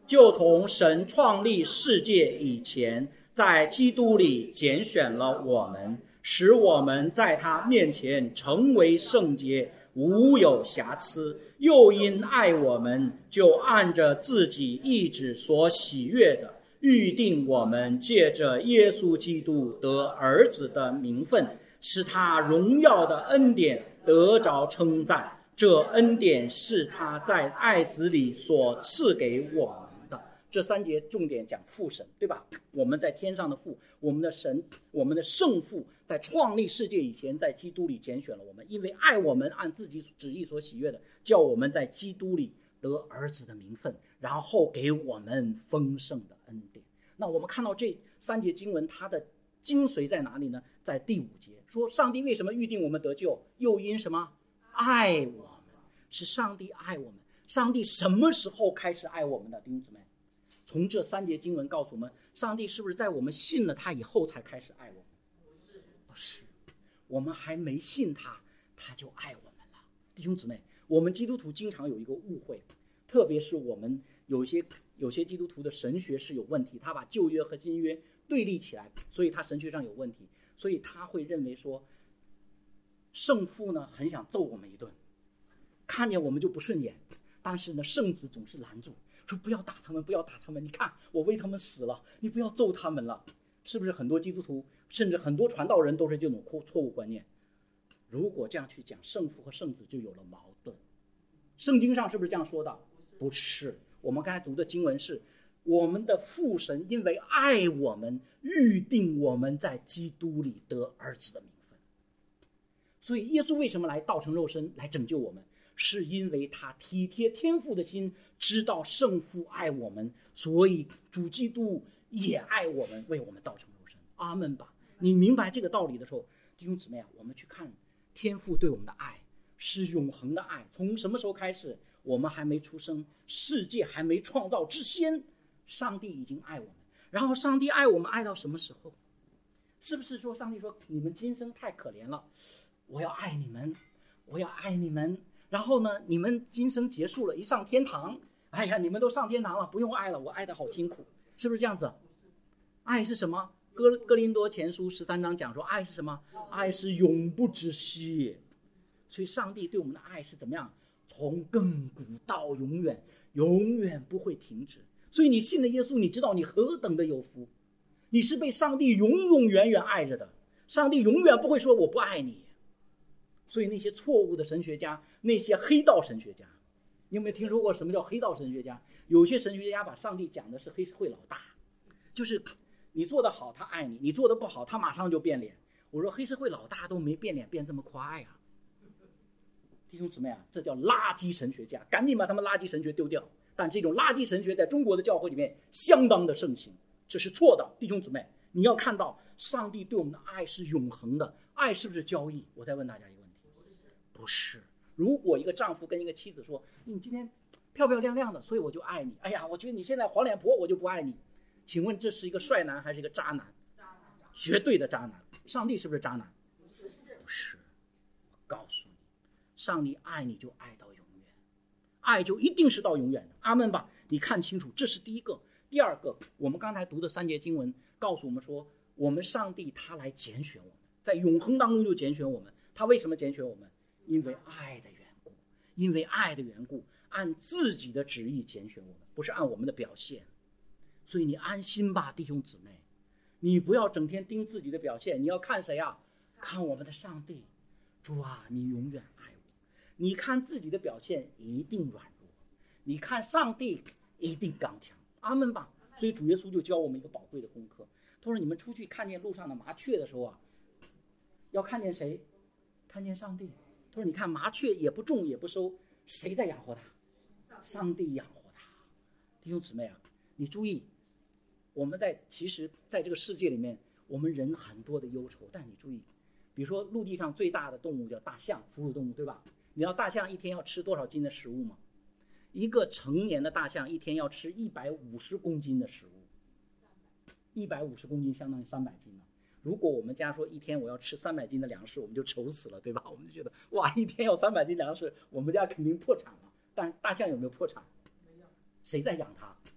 就从神创立世界以前，在基督里拣选了我们，使我们在他面前成为圣洁，无有瑕疵。又因爱我们，就按着自己意志所喜悦的，预定我们借着耶稣基督得儿子的名分，使他荣耀的恩典得着称赞。这恩典是他在爱子里所赐给我们的。这三节重点讲父神，对吧？我们在天上的父，我们的神，我们的圣父，在创立世界以前，在基督里拣选了我们，因为爱我们，按自己旨意所喜悦的，叫我们在基督里得儿子的名分，然后给我们丰盛的恩典。那我们看到这三节经文，它的精髓在哪里呢？在第五节说，上帝为什么预定我们得救？又因什么？爱我们。是上帝爱我们。上帝什么时候开始爱我们的？弟兄姊妹，从这三节经文告诉我们，上帝是不是在我们信了他以后才开始爱我们？不是，我们还没信他，他就爱我们了。弟兄姊妹，我们基督徒经常有一个误会，特别是我们有些有些基督徒的神学是有问题，他把旧约和新约对立起来，所以他神学上有问题，所以他会认为说，圣父呢很想揍我们一顿，看见我们就不顺眼，但是呢圣子总是拦住，说不要打他们，不要打他们，你看我为他们死了，你不要揍他们了。是不是很多基督徒甚至很多传道人都是这种错误观念？如果这样去讲，圣父和圣子就有了矛盾。圣经上是不是这样说的？不是，我们刚才读的经文是，我们的父神因为爱我们，预定我们在基督里得儿子的名分。所以耶稣为什么来道成肉身来拯救我们？是因为他体贴天父的心，知道圣父爱我们，所以主基督也爱我们，为我们道成肉身。阿们吧。你明白这个道理的时候，弟兄姊妹啊，我们去看天父对我们的爱是永恒的爱。从什么时候开始？我们还没出生，世界还没创造之前，上帝已经爱我们。然后上帝爱我们爱到什么时候？是不是说上帝说，你们今生太可怜了，我要爱你们，我要爱你们，然后呢你们今生结束了，一上天堂，哎呀你们都上天堂了，不用爱了，我爱得好辛苦。是不是这样子？爱是什么？哥哥林多前书十三章讲说，爱是什么？爱是永不止息。所以上帝对我们的爱是怎么样？从亘古到永远，永远不会停止。所以你信了耶稣，你知道你何等的有福，你是被上帝永永远远爱着的。上帝永远不会说我不爱你。所以那些错误的神学家，那些黑道神学家，你有没有听说过什么叫黑道神学家？有些神学家把上帝讲的是黑社会老大，就是你做得好他爱你，你做得不好他马上就变脸。我说黑社会老大都没变脸变这么快啊！弟兄姊妹啊，这叫垃圾神学家，赶紧把他们垃圾神学丢掉。但这种垃圾神学在中国的教会里面相当的盛行，这是错的。弟兄姊妹，你要看到上帝对我们的爱是永恒的。爱是不是交易？我再问大家一个问题，不是。如果一个丈夫跟一个妻子说，你今天漂漂亮亮的，所以我就爱你，哎呀我觉得你现在黄脸婆，我就不爱你，请问这是一个帅男还是一个渣男？绝对的渣男。上帝是不是渣男？不是。我告诉你，上帝爱你就爱到永远，爱就一定是到永远的。阿们吧。你看清楚，这是第一个。第二个，我们刚才读的三节经文告诉我们说，我们上帝他来拣选我们，在永恒当中就拣选我们。他为什么拣选我们？因为爱的缘故，因为爱的缘故，按自己的旨意拣选我们，不是按我们的表现。所以你安心吧，弟兄姊妹，你不要整天盯自己的表现，你要看谁啊？看我们的上帝。主啊，你永远爱我。你看自己的表现一定软弱，你看上帝一定刚强。阿们吧。所以主耶稣就教我们一个宝贵的功课，他说你们出去看见路上的麻雀的时候啊，要看见谁？看见上帝。他说你看麻雀也不种也不收，谁在养活它？上帝养活它。弟兄姊妹啊，你注意，我们在其实在这个世界里面，我们人很多的忧愁，但你注意，比如说陆地上最大的动物叫大象，哺乳动物，对吧？你知道大象一天要吃多少斤的食物吗？一个成年的大象一天要吃一百五十公斤的食物，一百五十公斤相当于三百斤了。如果我们家说一天我要吃三百斤的粮食，我们就愁死了，对吧？我们就觉得哇，一天要三百斤粮食，我们家肯定破产了。但大象有没有破产？没有。谁在养它？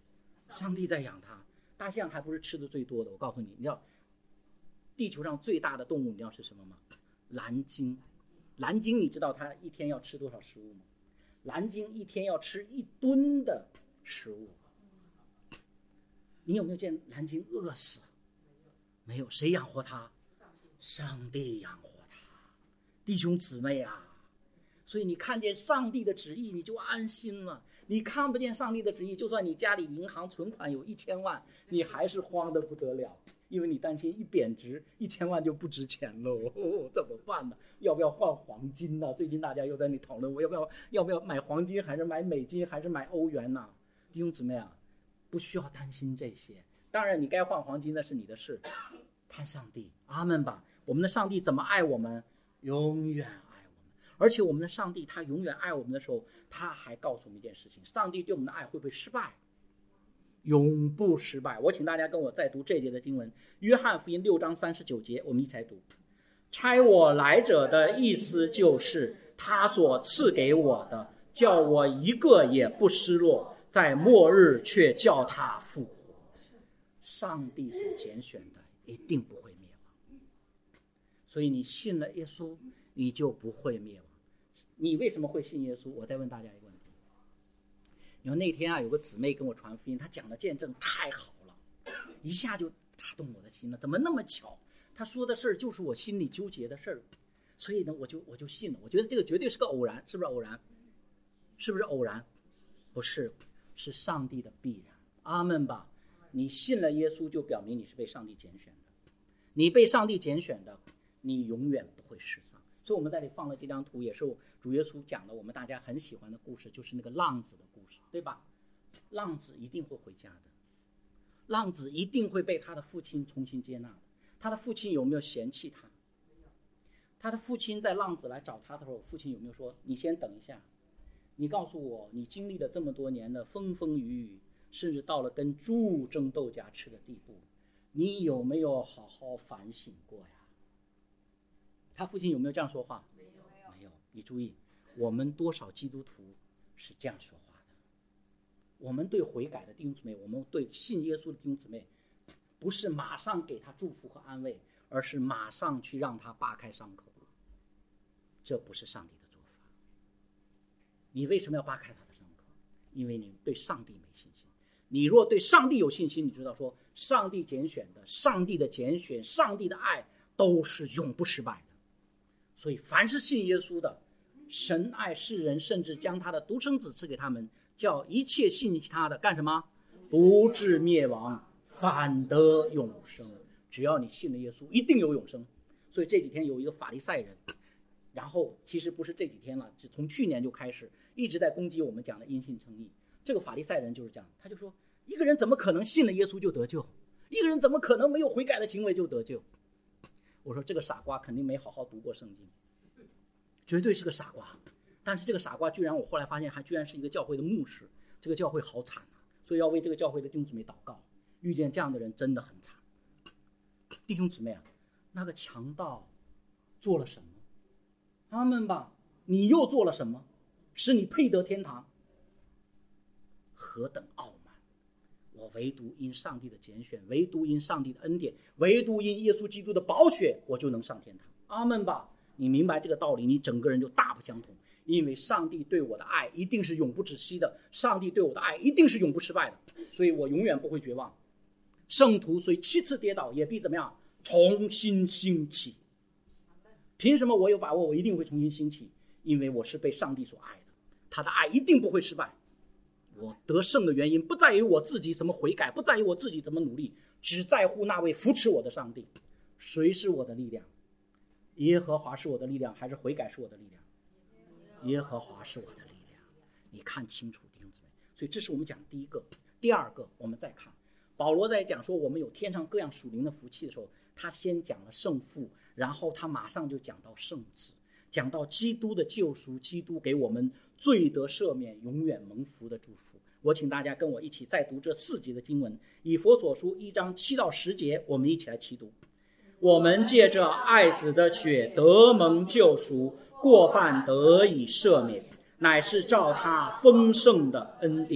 上帝在养它。大象还不是吃的最多的，我告诉你，你知道地球上最大的动物你知道是什么吗？蓝鲸。蓝鲸你知道它一天要吃多少食物吗？蓝鲸一天要吃一吨的食物。你有没有见蓝鲸饿死？没有。谁养活它？上帝养活它。弟兄姊妹啊，所以你看见上帝的旨意你就安心了。你看不见上帝的旨意，就算你家里银行存款有一千万，你还是慌得不得了，因为你担心一贬值，一千万就不值钱喽、哦，怎么办呢？要不要换黄金呢？最近大家又在那里讨论，我要不要要不要买黄金，还是买美金，还是买欧元呢？弟兄姊妹啊，不需要担心这些。当然，你该换黄金那是你的事，看上帝，阿们吧。我们的上帝怎么爱我们？永远爱我们。而且我们的上帝他永远爱我们的时候，他还告诉我们一件事情：上帝对我们的爱会不会失败？永不失败。我请大家跟我再读这节的经文，约翰福音六章三十九节，我们一起来读。差我来者的意思就是他所赐给我的，叫我一个也不失落，在末日却叫他复活。上帝所拣选的一定不会灭亡，所以你信了耶稣，你就不会灭亡。你为什么会信耶稣？我再问大家一个问题。你说那天啊，有个姊妹跟我传福音，她讲的见证太好了，一下就打动我的心了。怎么那么巧？她说的事儿就是我心里纠结的事儿，所以呢，我就我就信了。我觉得这个绝对是个偶然，是不是偶然？是不是偶然？不是，是上帝的必然。阿们吧。你信了耶稣，就表明你是被上帝拣选的。你被上帝拣选的，你永远不会失丧。所以我们在这里放了这张图，也是主耶稣讲的我们大家很喜欢的故事，就是那个浪子的故事，对吧？浪子一定会回家的，浪子一定会被他的父亲重新接纳的。他的父亲有没有嫌弃他？他的父亲在浪子来找他的时候，父亲有没有说：“你先等一下，你告诉我，你经历了这么多年的风风雨雨，甚至到了跟猪争斗家吃的地步，你有没有好好反省过呀？”他父亲有没有这样说话？没有，没有。你注意，我们多少基督徒是这样说话的？我们对悔改的弟兄姊妹，我们对信耶稣的弟兄姊妹，不是马上给他祝福和安慰，而是马上去让他扒开伤口。这不是上帝的做法。你为什么要扒开他的伤口？因为你对上帝没信心。你若对上帝有信心，你知道说上帝拣选的，上帝的拣选，上帝的爱都是永不失败的。所以凡是信耶稣的，神爱世人，甚至将他的独生子赐给他们，叫一切信他的干什么？不至灭亡，反得永生。只要你信了耶稣，一定有永生。所以这几天有一个法利赛人，然后其实不是这几天了，就从去年就开始一直在攻击我们讲的因信称义。这个法利赛人就是这样，他就说一个人怎么可能信了耶稣就得救？一个人怎么可能没有悔改的行为就得救？我说这个傻瓜肯定没好好读过圣经，绝对是个傻瓜。但是这个傻瓜居然，我后来发现还居然是一个教会的牧师，这个教会好惨啊！所以要为这个教会的弟兄姊妹祷告，遇见这样的人真的很惨。弟兄姊妹啊，那个强盗做了什么？他们吧，你又做了什么，使你配得天堂？何等傲慢！我唯独因上帝的拣选，唯独因上帝的恩典，唯独因耶稣基督的宝血，我就能上天堂。阿们吧！你明白这个道理，你整个人就大不相同。因为上帝对我的爱一定是永不止息的，上帝对我的爱一定是永不失败的，所以我永远不会绝望。圣徒虽七次跌倒，也必怎么样？重新兴起。凭什么我有把握我一定会重新兴起？因为我是被上帝所爱的，他的爱一定不会失败。我得胜的原因不在于我自己怎么悔改，不在于我自己怎么努力，只在乎那位扶持我的上帝。谁是我的力量？耶和华是我的力量，还是悔改是我的力量？耶和华是我的力量。你看清楚，弟兄姊妹。所以这是我们讲第一个。第二个，我们再看保罗在讲说我们有天上各样属灵的福气的时候，他先讲了圣父，然后他马上就讲到圣子，讲到基督的救赎，基督给我们罪得赦免，永远蒙福的祝福。我请大家跟我一起再读这四节的经文，以弗所书一章七到十节，我们一起来齐读。我们借着爱子的血得蒙救赎，过犯得以赦免，乃是照他丰盛的恩典，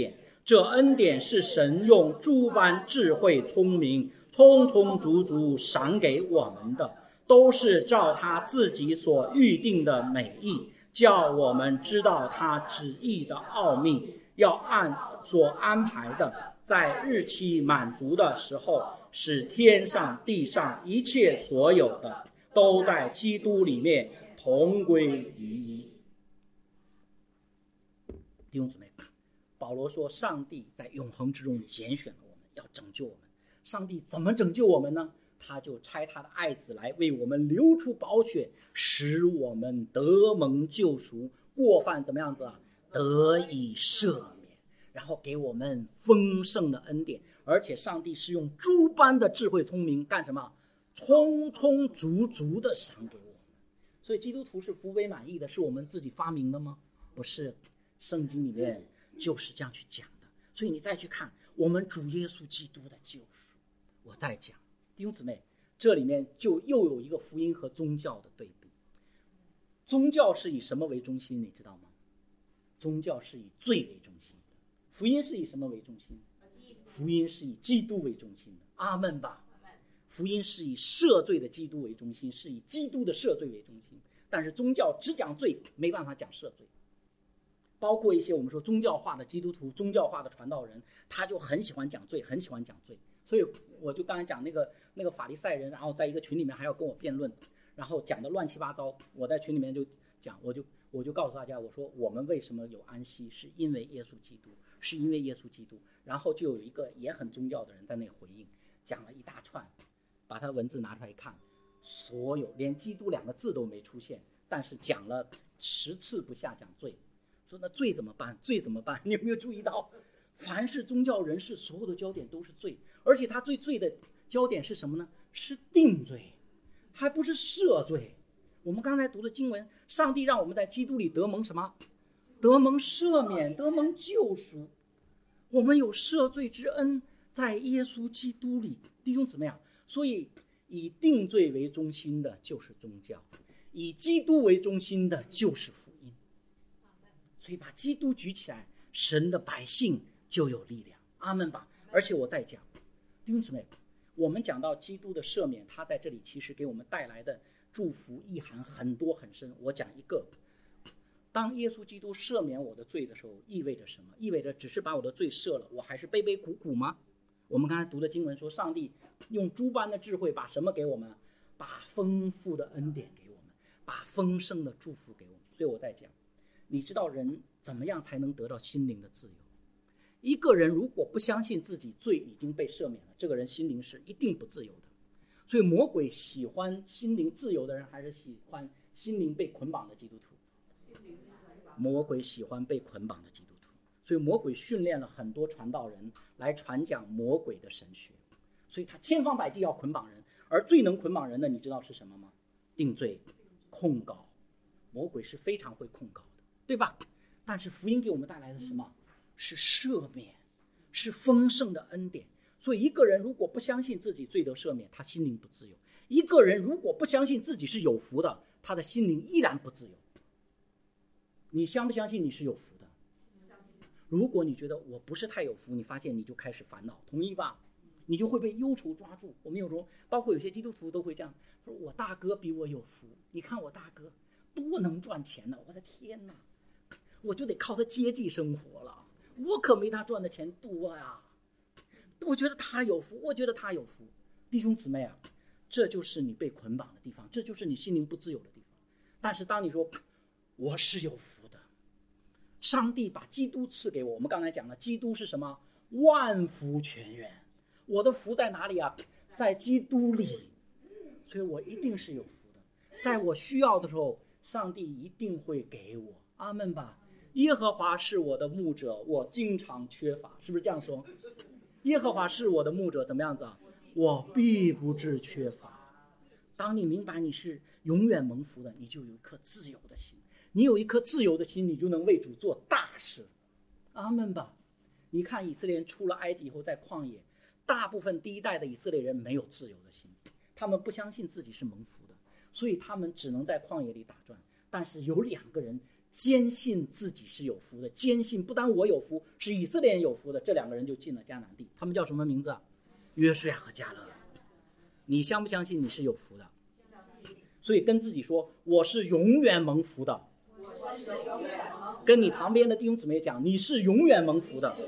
这恩典是神用诸般智慧聪明充充足足赏给我们的，都是照他自己所预定的美意，叫我们知道他旨意的奥秘，要按所安排的，在日期满足的时候，使天上地上一切所有的都在基督里面同归于一。弟兄姊妹，保罗说上帝在永恒之中拣选了我们，要拯救我们。上帝怎么拯救我们呢？他就差他的爱子来为我们流出宝血，使我们得蒙救赎，过犯怎么样子啊？得以赦免，然后给我们丰盛的恩典。而且上帝是用诸般的智慧聪明干什么？充充足足的赏给我们。所以基督徒是福杯满溢的，是我们自己发明的吗？不是，圣经里面就是这样去讲的。所以你再去看我们主耶稣基督的救赎。我再讲，弟兄姊妹，这里面就又有一个福音和宗教的对比。宗教是以什么为中心，你知道吗？宗教是以罪为中心的。福音是以什么为中心？福音是以基督为中心的。阿们吧。福音是以赦罪的基督为中心，是以基督的赦罪为中心。但是宗教只讲罪，没办法讲赦罪。包括一些我们说宗教化的基督徒、宗教化的传道人，他就很喜欢讲罪，很喜欢讲罪。所以我就刚才讲那个那个法利赛人，然后在一个群里面还要跟我辩论，然后讲的乱七八糟。我在群里面就讲，我就我就告诉大家，我说我们为什么有安息，是因为耶稣基督，是因为耶稣基督。然后就有一个也很宗教的人在那回应，讲了一大串，把他文字拿出来一看，所有连基督两个字都没出现，但是讲了十次不下讲罪。说那罪怎么办？罪怎么办？你有没有注意到，凡是宗教人士所有的焦点都是罪，而且他最罪的焦点是什么呢？是定罪，还不是赦罪。我们刚才读的经文，上帝让我们在基督里得蒙什么？得蒙赦免，得蒙救赎。我们有赦罪之恩在耶稣基督里。弟兄姊妹啊，所以以定罪为中心的就是宗教，以基督为中心的就是福音。所以把基督举起来，神的百姓就有力量。阿们吧。而且我再讲，弟兄姊妹，我们讲到基督的赦免，他在这里其实给我们带来的祝福意涵很多很深。我讲一个，当耶稣基督赦免我的罪的时候，意味着什么？意味着只是把我的罪赦了，我还是悲悲苦苦吗？我们刚才读的经文说，上帝用诸般的智慧把什么给我们？把丰富的恩典给我们，把丰盛的祝福给我们。所以我在讲，你知道人怎么样才能得到心灵的自由？一个人如果不相信自己罪已经被赦免了，这个人心灵是一定不自由的。所以魔鬼喜欢心灵自由的人，还是喜欢心灵被捆绑的基督徒？魔鬼喜欢被捆绑的基督徒。所以魔鬼训练了很多传道人来传讲魔鬼的神学，所以他千方百计要捆绑人。而最能捆绑人的，你知道是什么吗？定罪、控告。魔鬼是非常会控告的，对吧？但是福音给我们带来的是什么？是赦免，是丰盛的恩典。所以一个人如果不相信自己罪得赦免，他心灵不自由。一个人如果不相信自己是有福的，他的心灵依然不自由。你相不相信你是有福的？如果你觉得我不是太有福，你发现你就开始烦恼，同意吧？你就会被忧愁抓住。我们有时候包括有些基督徒都会这样说，我大哥比我有福，你看我大哥多能赚钱呢，我的天哪，我就得靠他接济生活了，我可没他赚的钱多呀。我觉得他有福，我觉得他有福。弟兄姊妹啊，这就是你被捆绑的地方，这就是你心灵不自由的地方。但是当你说我是有福的，上帝把基督赐给我，我们刚才讲了，基督是什么？万福全源。我的福在哪里啊？在基督里。所以我一定是有福的，在我需要的时候，上帝一定会给我。阿们吧。耶和华是我的牧者，我经常缺乏，是不是这样说？耶和华是我的牧者，怎么样子啊？我必不致缺乏。当你明白你是永远蒙福的，你就有一颗自由的心。你有一颗自由的心，你就能为主做大事。阿们吧。你看以色列人出了埃及以后，在旷野，大部分第一代的以色列人没有自由的心，他们不相信自己是蒙福的，所以他们只能在旷野里打转。但是有两个人坚信自己是有福的，坚信不单我有福，是以色列人有福的，这两个人就进了迦南地。他们叫什么名字啊？约书亚和迦勒。你相不相信你是有福的？所以跟自己说，我是永远蒙福的。跟你旁边的弟兄姊妹讲，你是永远蒙福的。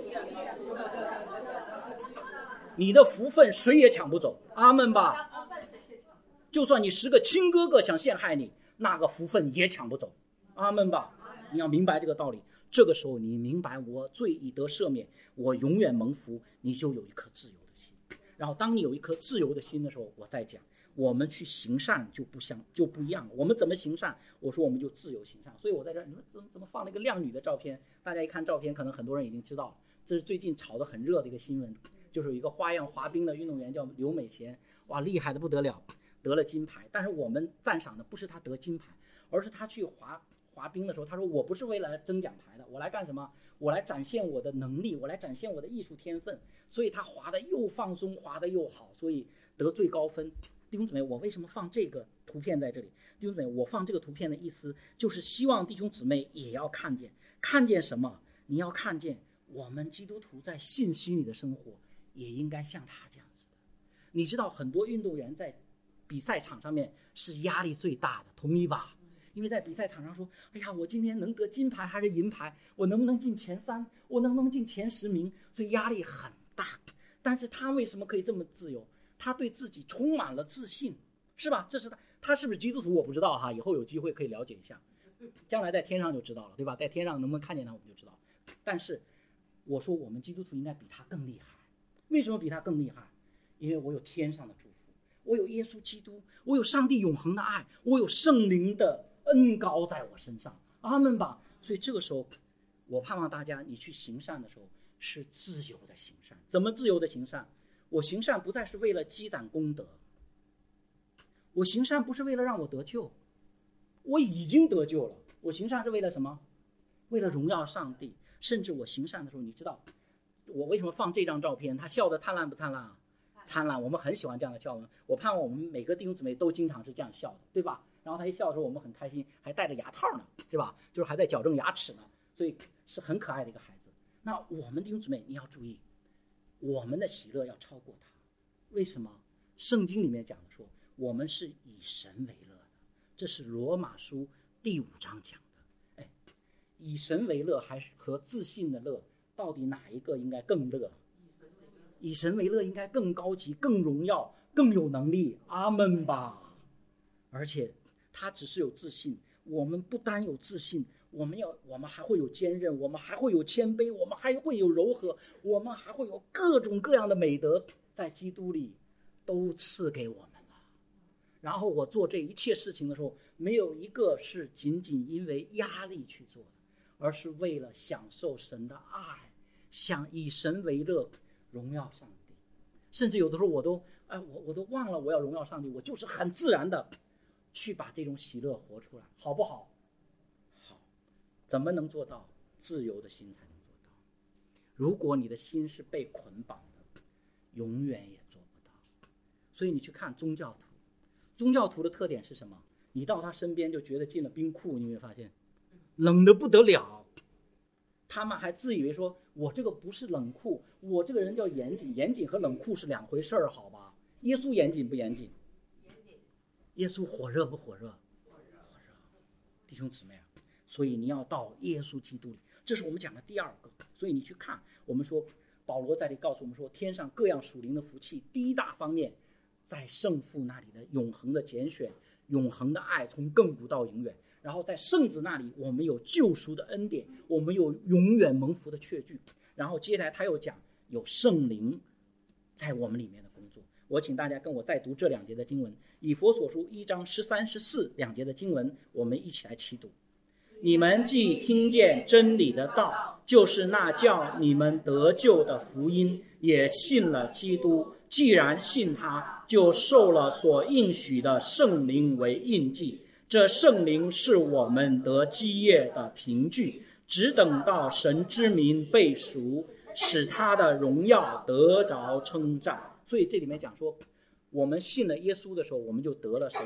你的福分谁也抢不走，阿们吧。就算你十个亲哥哥想陷害你，那个福分也抢不走，阿们吧。你要明白这个道理，这个时候你明白我罪已得赦免，我永远蒙福，你就有一颗自由的心。然后当你有一颗自由的心的时候，我再讲我们去行善就不相就不一样了。我们怎么行善？我说我们就自由行善。所以我在这儿，你们怎么怎么放了一个靓女的照片？大家一看照片，可能很多人已经知道了，这是最近炒得很热的一个新闻，就是有一个花样滑冰的运动员叫刘美贤，哇，厉害的不得了，得了金牌。但是我们赞赏的不是他得金牌，而是他去滑滑冰的时候，他说我不是为了争奖牌的，我来干什么？我来展现我的能力，我来展现我的艺术天分。所以他滑得又放松，滑得又好，所以得最高分。弟兄姊妹，我为什么放这个图片在这里？弟兄姊妹，我放这个图片的意思就是希望弟兄姊妹也要看见，看见什么？你要看见我们基督徒在信心里的生活也应该像他这样子的。你知道很多运动员在比赛场上面是压力最大的，同意吧？因为在比赛场上说，哎呀，我今天能得金牌还是银牌？我能不能进前三？我能不能进前十名？所以压力很大。但是他为什么可以这么自由？他对自己充满了自信，是吧？这是他，他是不是基督徒我不知道哈，以后有机会可以了解一下，将来在天上就知道了，对吧？在天上能不能看见他我们就知道。但是我说我们基督徒应该比他更厉害。为什么比他更厉害？因为我有天上的祝福，我有耶稣基督，我有上帝永恒的爱，我有圣灵的恩膏在我身上，阿们吧。所以这个时候我盼望大家你去行善的时候是自由的行善。怎么自由的行善？我行善不再是为了积攒功德，我行善不是为了让我得救，我已经得救了。我行善是为了什么？为了荣耀上帝。甚至我行善的时候，你知道我为什么放这张照片？他笑得灿烂不灿烂啊？灿烂。我们很喜欢这样的笑容。我盼望我们每个弟兄姊妹都经常是这样笑的，对吧？然后他一笑的时候我们很开心，还戴着牙套呢，是吧？就是还在矫正牙齿呢，所以是很可爱的一个孩子。那我们弟兄姊妹你要注意，我们的喜乐要超过他。为什么？圣经里面讲的说我们是以神为乐的，这是罗马书第五章讲的。哎，以神为乐还是和自信的乐，到底哪一个应该更乐？以神为乐应该更高级，更荣耀，更有能力，阿们吧。而且他只是有自信，我们不单有自信，我们要我们还会有坚韧，我们还会有谦卑，我们还会有柔和，我们还会有各种各样的美德，在基督里都赐给我们了。然后我做这一切事情的时候，没有一个是仅仅因为压力去做的，而是为了享受神的爱，想以神为乐，荣耀上帝。甚至有的时候我都哎，我我都忘了我要荣耀上帝，我就是很自然的去把这种喜乐活出来，好不好？好。怎么能做到？自由的心才能做到。如果你的心是被捆绑的，永远也做不到。所以你去看宗教徒，宗教徒的特点是什么？你到他身边就觉得进了冰库，你会发现冷得不得了。他们还自以为说我这个不是冷酷，我这个人叫严谨。严谨和冷酷是两回事儿，好吧？耶稣严谨不严谨？耶稣火热不火热？火热。弟兄姊妹啊，所以你要到耶稣基督里，这是我们讲的第二个。所以你去看，我们说保罗在这里告诉我们说，天上各样属灵的福气，第一大方面在圣父那里的永恒的拣选，永恒的爱，从亘古到永远。然后在圣子那里我们有救赎的恩典，我们有永远蒙福的确据。然后接下来他又讲有圣灵在我们里面的工作。我请大家跟我再读这两节的经文，以弗所书一章十三十四两节的经文，我们一起来齐读。你们既听见真理的道，就是那叫你们得救的福音，也信了基督，既然信他，就受了所应许的圣灵为印记。这圣灵是我们得基业的凭据，只等到神之名被赎，使他的荣耀得着称赞。所以这里面讲说，我们信了耶稣的时候，我们就得了谁啊？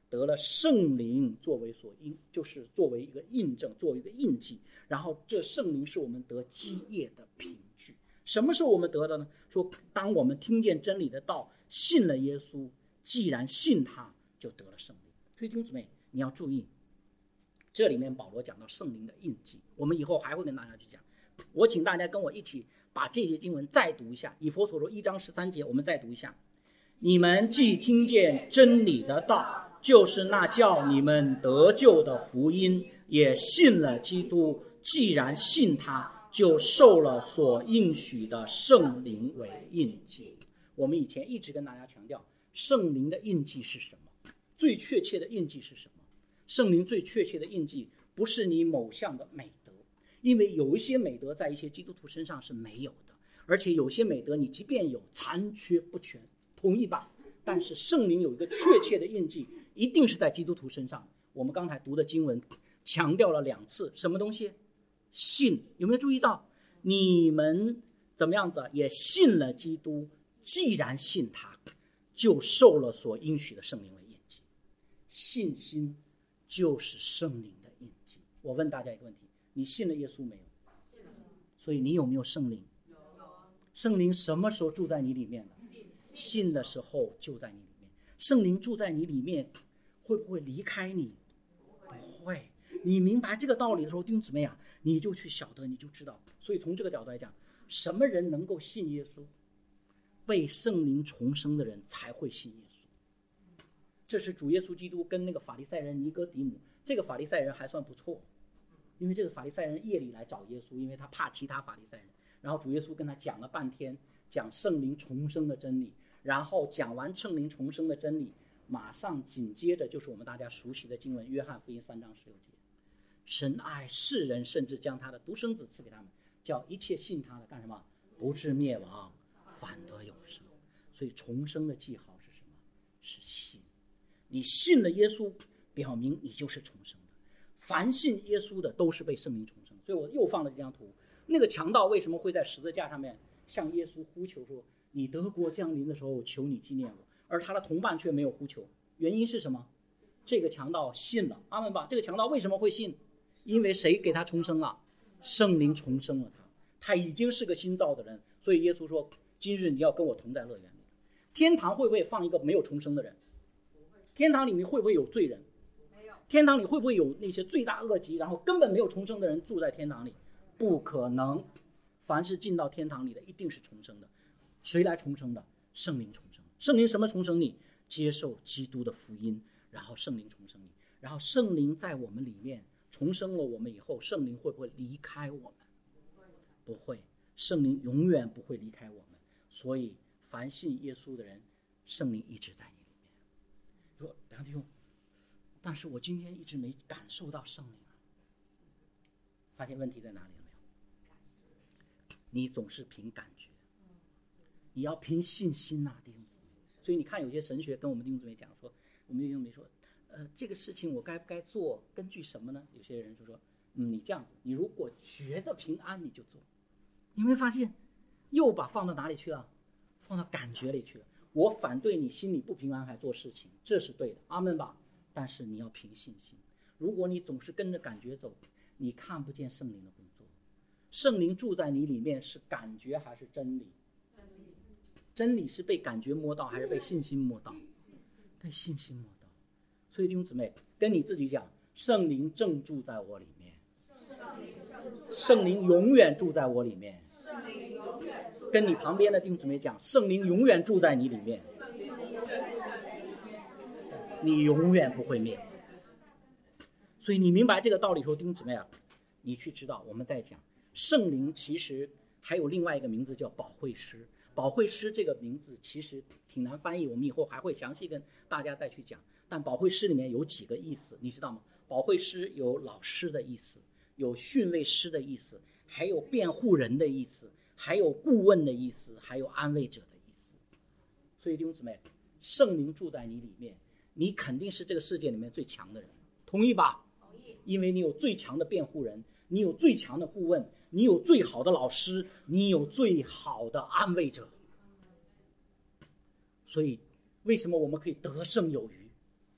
得了圣灵作为所印，就是作为一个印证，作为一个印记。然后这圣灵是我们得基业的凭据。什么时候我们得的呢？说当我们听见真理的道，信了耶稣，既然信他，就得了圣灵。所以弟兄姊妹，你要注意，这里面保罗讲到圣灵的印记，我们以后还会跟大家去讲。我请大家跟我一起把这些经文再读一下，以弗所书一章十三节，我们再读一下。你们既听见真理的道，就是那叫你们得救的福音，也信了基督，既然信他，就受了所应许的圣灵为印记。我们以前一直跟大家强调，圣灵的印记是什么？最确切的印记是什么？圣灵最确切的印记不是你某项的美德，因为有一些美德在一些基督徒身上是没有的，而且有些美德你即便有，残缺不全，同意吧？但是圣灵有一个确切的印记，一定是在基督徒身上。我们刚才读的经文强调了两次，什么东西？信。有没有注意到？你们怎么样子？也信了基督，既然信他，就受了所应许的圣灵为印记。信心就是圣灵的印记。我问大家一个问题，你信了耶稣没有？所以你有没有圣灵？圣灵什么时候住在你里面呢？信的时候就在你里面。圣灵住在你里面，会不会离开你？不会。你明白这个道理的时候，弟兄姊妹啊，你就去晓得，你就知道。所以从这个角度来讲，什么人能够信耶稣？被圣灵重生的人才会信耶稣。这是主耶稣基督跟那个法利赛人尼哥底母，这个法利赛人还算不错，因为这个法利赛人夜里来找耶稣，因为他怕其他法利赛人。然后主耶稣跟他讲了半天，讲圣灵重生的真理。然后讲完圣灵重生的真理，马上紧接着就是我们大家熟悉的经文，约翰福音三章十六节，神爱世人，甚至将他的独生子赐给他们，叫一切信他的干什么？不至灭亡，反得永生。所以重生的记号是什么？是信。你信了耶稣，表明你就是重生的。凡信耶稣的都是被圣灵重生。所以我又放了这张图，那个强盗为什么会在十字架上面向耶稣呼求说，你得国降临的时候，求你纪念我，而他的同伴却没有呼求，原因是什么？这个强盗信了，阿们吧。这个强盗为什么会信？因为谁给他重生了？圣灵重生了他，他已经是个新造的人。所以耶稣说，今日你要跟我同在乐园里。天堂会不会放一个没有重生的人？天堂里面会不会有罪人？天堂里会不会有那些罪大恶极然后根本没有重生的人住在天堂里？不可能。凡是进到天堂里的一定是重生的。谁来重生的？圣灵重生。圣灵什么重生你？接受基督的福音，然后圣灵重生你。然后圣灵在我们里面重生了我们以后，圣灵会不会离开我们？不会。圣灵永远不会离开我们。所以凡信耶稣的人，圣灵一直在你里面。说梁弟兄，但是我今天一直没感受到圣灵啊。发现问题在哪里了没有？你总是凭感觉，你要凭信心呐、啊，弟兄姊妹。所以你看有些神学跟我们弟兄姊妹讲说，我们弟兄姊妹说，呃，这个事情我该不该做？根据什么呢？有些人就说，嗯，你这样子，你如果觉得平安，你就做。你会发现，又把放到哪里去了？放到感觉里去了。我反对你心里不平安还做事情，这是对的，阿们吧。但是你要凭信心。如果你总是跟着感觉走，你看不见圣灵的工作。圣灵住在你里面是感觉还是真理？真理是被感觉摸到还是被信心摸到？被信心摸到。所以弟兄姊妹，跟你自己讲，圣灵正住在我里面，圣灵永远住在我里面。跟你旁边的弟兄姊妹讲，圣灵永远住在你里面，你永远不会灭亡。所以你明白这个道理的时候，弟兄姊妹啊，你去知道我们在讲圣灵其实还有另外一个名字叫保惠师。保惠师这个名字其实挺难翻译，我们以后还会详细跟大家再去讲。但保惠师里面有几个意思，你知道吗？保惠师有老师的意思，有训慰师的意思，还有辩护人的意思，还有顾问的意思，还有安慰者的意思。所以弟兄姊妹，圣灵住在你里面，你肯定是这个世界里面最强的人，同意吧？同意。因为你有最强的辩护人，你有最强的顾问，你有最好的老师，你有最好的安慰者。所以为什么我们可以得胜有余？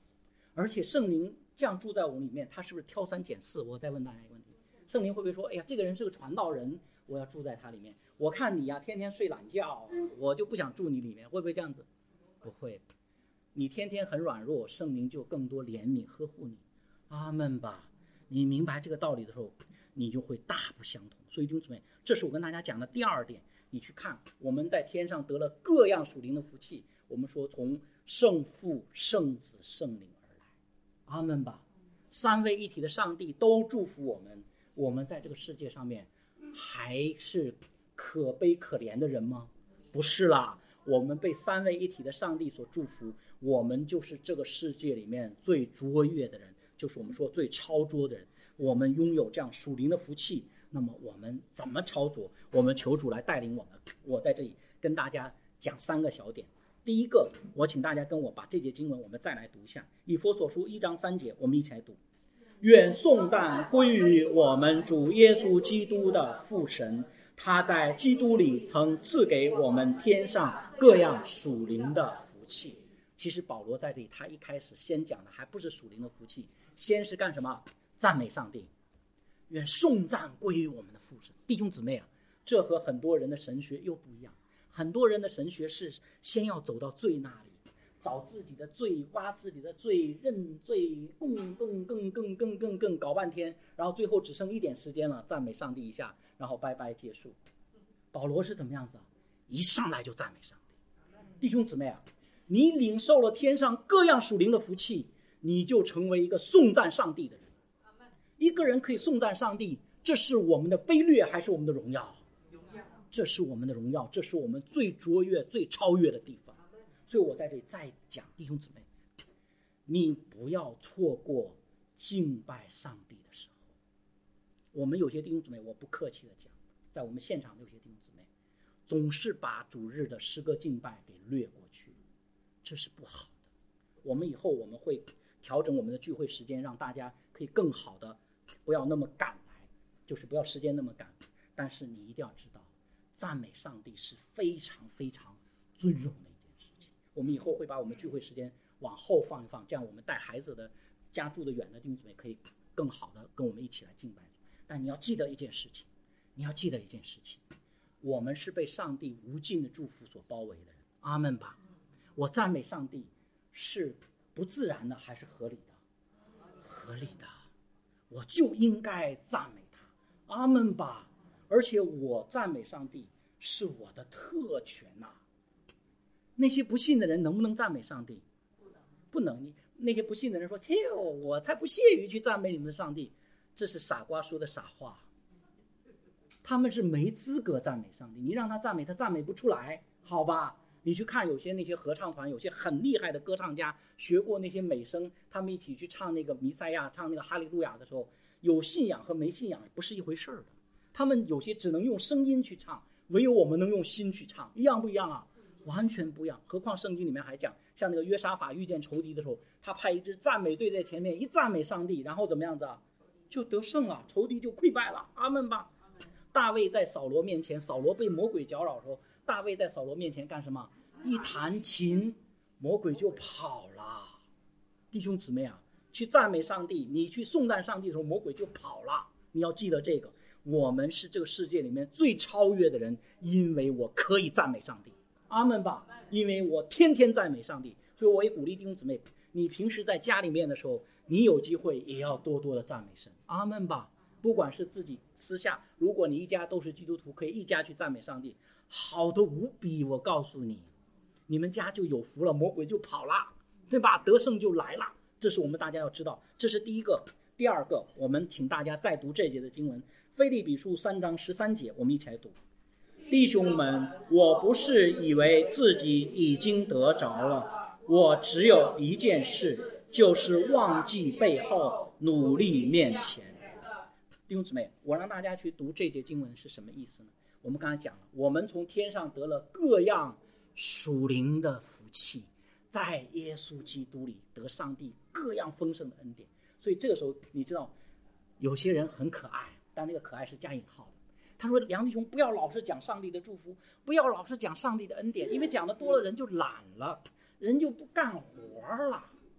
而且圣灵这样住在我们里面，他是不是挑三拣四？我再问大家一个问题，圣灵会不会说，哎呀，这个人是个传道人，我要住在他里面，我看你呀、啊、天天睡懒觉，我就不想住你里面，会不会这样子？不会。你天天很软弱，圣灵就更多怜悯呵护你。阿们吧。你明白这个道理的时候，你就会大不相同。所以弟兄姊妹，这是我跟大家讲的第二点。你去看我们在天上得了各样属灵的福气，我们说从圣父、圣子、圣灵而来。阿们吧。三位一体的上帝都祝福我们，我们在这个世界上面还是可悲可怜的人吗？不是啦，我们被三位一体的上帝所祝福，我们就是这个世界里面最卓越的人，就是我们说最超卓的人。我们拥有这样属灵的福气，那么我们怎么操作？我们求主来带领我们。我在这里跟大家讲三个小点。第一个，我请大家跟我把这节经文我们再来读一下，以弗所书一章三节，我们一起来读。愿颂赞归于我们主耶稣基督的父神，他在基督里曾赐给我们天上各样属灵的福气。其实保罗在这里他一开始先讲的还不是属灵的福气，先是干什么？赞美上帝。愿颂赞归于我们的父神。弟兄姊妹啊，这和很多人的神学又不一样。很多人的神学是先要走到罪那里，找自己的罪，挖自己的罪，认罪，更更更更更更更搞半天，然后最后只剩一点时间了，赞美上帝一下，然后拜拜结束。保罗是怎么样子啊？一上来就赞美上帝。弟兄姊妹啊，你领受了天上各样属灵的福气，你就成为一个颂赞上帝的人。一个人可以颂赞上帝，这是我们的卑劣还是我们的荣耀？这是我们的荣耀，这是我们最卓越最超越的地方。所以我在这里再讲，弟兄姊妹，你不要错过敬拜上帝的时候。我们有些弟兄姊妹，我不客气的讲，在我们现场的有些弟兄姊妹总是把主日的诗歌敬拜给略过去，这是不好的。我们以后我们会调整我们的聚会时间，让大家可以更好的，不要那么赶来，就是不要时间那么赶。但是你一定要知道，赞美上帝是非常非常尊荣的一件事情。我们以后会把我们聚会时间往后放一放，这样我们带孩子的家住的远的弟兄姊妹可以更好的跟我们一起来敬拜。但你要记得一件事情，你要记得一件事情，我们是被上帝无尽的祝福所包围的人。阿们吧。我赞美上帝是不自然的还是合理的？合理的，我就应该赞美他。阿们吧。而且我赞美上帝是我的特权呐、啊。那些不信的人能不能赞美上帝？不能。那些不信的人说：“切，我才不屑于去赞美你们的上帝。”这是傻瓜说的傻话。他们是没资格赞美上帝，你让他赞美，他赞美不出来，好吧？你去看有些那些合唱团，有些很厉害的歌唱家，学过那些美声，他们一起去唱那个弥赛亚，唱那个哈利路亚的时候，有信仰和没信仰不是一回事的。他们有些只能用声音去唱，唯有我们能用心去唱，一样不一样啊？完全不一样。何况圣经里面还讲，像那个约沙法遇见仇敌的时候，他派一支赞美队在前面，一赞美上帝，然后怎么样子啊？就得胜了，仇敌就溃败了。阿们吧。大卫在扫罗面前，扫罗被魔鬼搅扰的时候，大卫在扫罗面前干什么？一弹琴，魔鬼就跑了。弟兄姊妹啊，去赞美上帝，你去颂赞上帝的时候，魔鬼就跑了。你要记得这个，我们是这个世界里面最超越的人，因为我可以赞美上帝。阿们吧。因为我天天赞美上帝，所以我也鼓励弟兄姊妹，你平时在家里面的时候，你有机会也要多多的赞美神。阿们吧。不管是自己私下，如果你一家都是基督徒，可以一家去赞美上帝，好的无比。我告诉你，你们家就有福了，魔鬼就跑了，对吧？得胜就来了。这是我们大家要知道，这是第一个。第二个，我们请大家再读这节的经文，腓立比书三章十三节，我们一起来读。弟兄们，我不是以为自己已经得着了，我只有一件事，就是忘记背后，努力面前。弟兄姊妹，我让大家去读这节经文是什么意思呢？我们刚才讲了，我们从天上得了各样属灵的福气，在耶稣基督里得上帝各样丰盛的恩典。所以这个时候你知道，有些人很可爱，但那个可爱是加引号的。他说：“梁弟兄，不要老是讲上帝的祝福，不要老是讲上帝的恩典，因为讲的多了，人就懒了，人就不干活了。”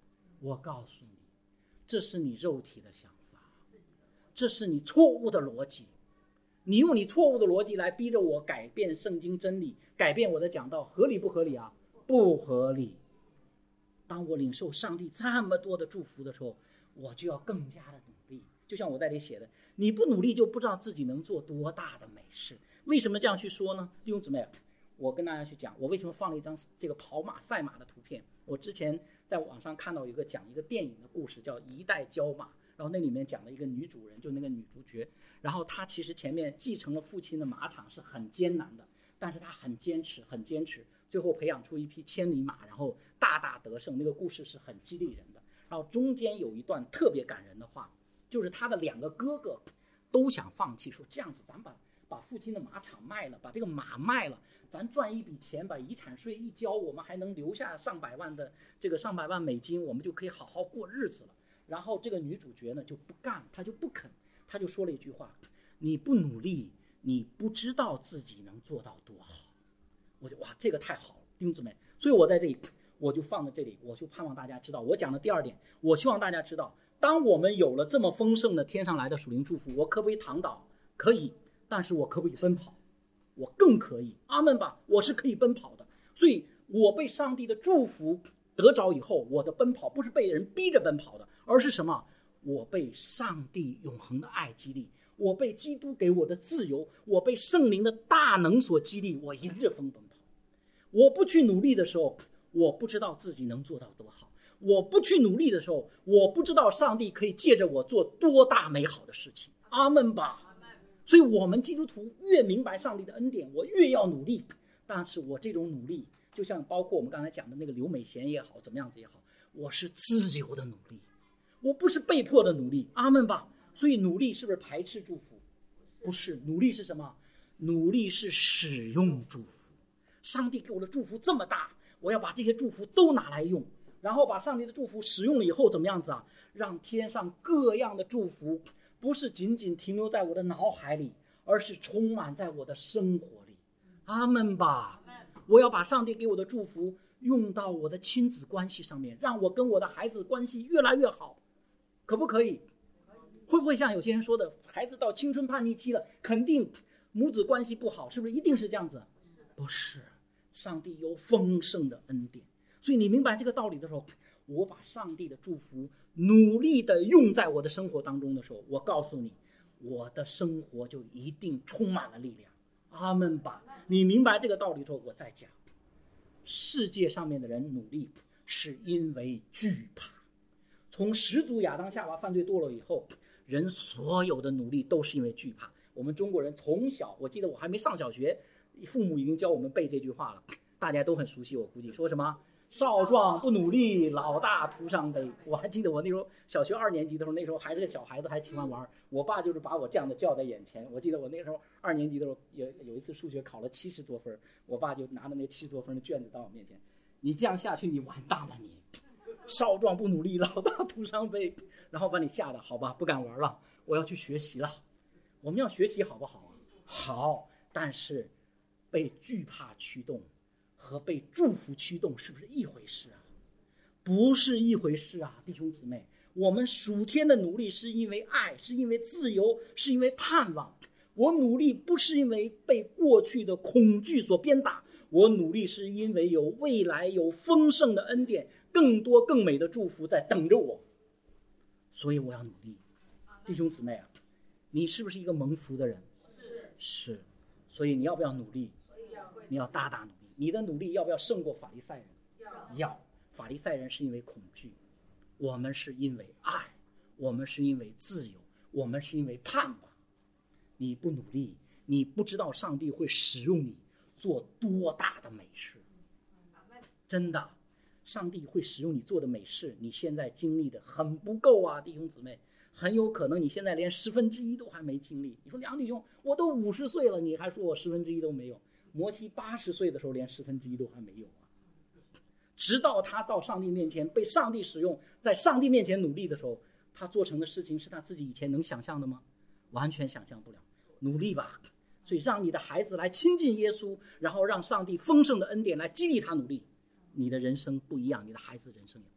我告诉你，这是你肉体的想法，这是你错误的逻辑。你用你错误的逻辑来逼着我改变圣经真理，改变我的讲道，合理不合理啊？不合理。当我领受上帝这么多的祝福的时候，我就要更加的努力。就像我在这里写的，你不努力就不知道自己能做多大的美事。为什么这样去说呢？弟兄姊妹，我跟大家去讲，我为什么放了一张这个跑马赛马的图片。我之前在网上看到有一个讲一个电影的故事，叫《一代骄马》，然后那里面讲了一个女主人，就那个女主角，然后她其实前面继承了父亲的马场是很艰难的，但是她很坚持很坚持，最后培养出一匹千里马，然后大大得胜。那个故事是很激励人的。然后中间有一段特别感人的话，就是他的两个哥哥都想放弃，说这样子咱把把父亲的马场卖了，把这个马卖了，咱赚一笔钱，把遗产税一交，我们还能留下上百万的这个上百万美金，我们就可以好好过日子了。然后这个女主角呢就不干，她就不肯，她就说了一句话：你不努力，你不知道自己能做到多好。我就哇，这个太好了，弟兄姊妹。所以我在这里我就放在这里，我就盼望大家知道，我讲的第二点，我希望大家知道，当我们有了这么丰盛的天上来的属灵祝福，我可不可以躺倒？可以，但是我可不可以奔跑？我更可以。阿们吧，我是可以奔跑的。所以我被上帝的祝福得着以后，我的奔跑不是被人逼着奔跑的，而是什么？我被上帝永恒的爱激励，我被基督给我的自由，我被圣灵的大能所激励，我迎着风奔跑。我不去努力的时候，我不知道自己能做到多好。我不去努力的时候，我不知道上帝可以借着我做多大美好的事情。阿们吧。所以我们基督徒越明白上帝的恩典，我越要努力。但是我这种努力，就像包括我们刚才讲的那个刘美贤也好，怎么样子也好，我是自由的努力，我不是被迫的努力。阿们吧。所以努力是不是排斥祝福？不是，努力是什么？努力是使用祝福。上帝给我的祝福这么大，我要把这些祝福都拿来用，然后把上帝的祝福使用了以后怎么样子啊？让天上各样的祝福不是仅仅停留在我的脑海里，而是充满在我的生活里。阿们吧。我要把上帝给我的祝福用到我的亲子关系上面，让我跟我的孩子关系越来越好，可不可以？会不会像有些人说的，孩子到青春叛逆期了，肯定母子关系不好，是不是一定是这样子？不是，上帝有丰盛的恩典。所以你明白这个道理的时候，我把上帝的祝福努力的用在我的生活当中的时候，我告诉你，我的生活就一定充满了力量。阿们吧。你明白这个道理之后，我再讲，世界上面的人努力是因为惧怕。从始祖亚当夏娃犯罪堕落以后，人所有的努力都是因为惧怕。我们中国人从小，我记得我还没上小学，父母已经教我们背这句话了，大家都很熟悉。我估计说什么少壮不努力，老大徒伤悲。我还记得我那时候小学二年级的时候，那时候还是个小孩子，还喜欢玩。我爸就是把我这样的叫在眼前。我记得我那时候二年级的时候，有有一次数学考了七十多分，我爸就拿着那七十多分的卷子到我面前，你这样下去你完蛋了，你少壮不努力，老大徒伤悲。然后把你吓得好吧，不敢玩了，我要去学习了。我们要学习好不好啊？好，但是被惧怕驱动和被祝福驱动是不是一回事啊？不是一回事啊，弟兄姊妹。我们属天的努力是因为爱，是因为自由，是因为盼望。我努力不是因为被过去的恐惧所鞭打，我努力是因为有未来，有丰盛的恩典，更多更美的祝福在等着我，所以我要努力。弟兄姊妹啊，你是不是一个蒙福的人？是。是。所以你要不要努力？你要大大努力。你的努力要不要胜过法利赛人？要。法利赛人是因为恐惧，我们是因为爱，我们是因为自由，我们是因为盼望。你不努力，你不知道上帝会使用你做多大的美事。真的，上帝会使用你做的美事，你现在经历的很不够啊，弟兄姊妹。很有可能你现在连十分之一都还没经历。你说梁弟兄，我都五十岁了，你还说我十分之一都没有？摩西八十岁的时候连十分之一都还没有啊。直到他到上帝面前被上帝使用，在上帝面前努力的时候，他做成的事情是他自己以前能想象的吗？完全想象不了。努力吧。所以让你的孩子来亲近耶稣，然后让上帝丰盛的恩典来激励他努力，你的人生不一样，你的孩子的人生也不一样。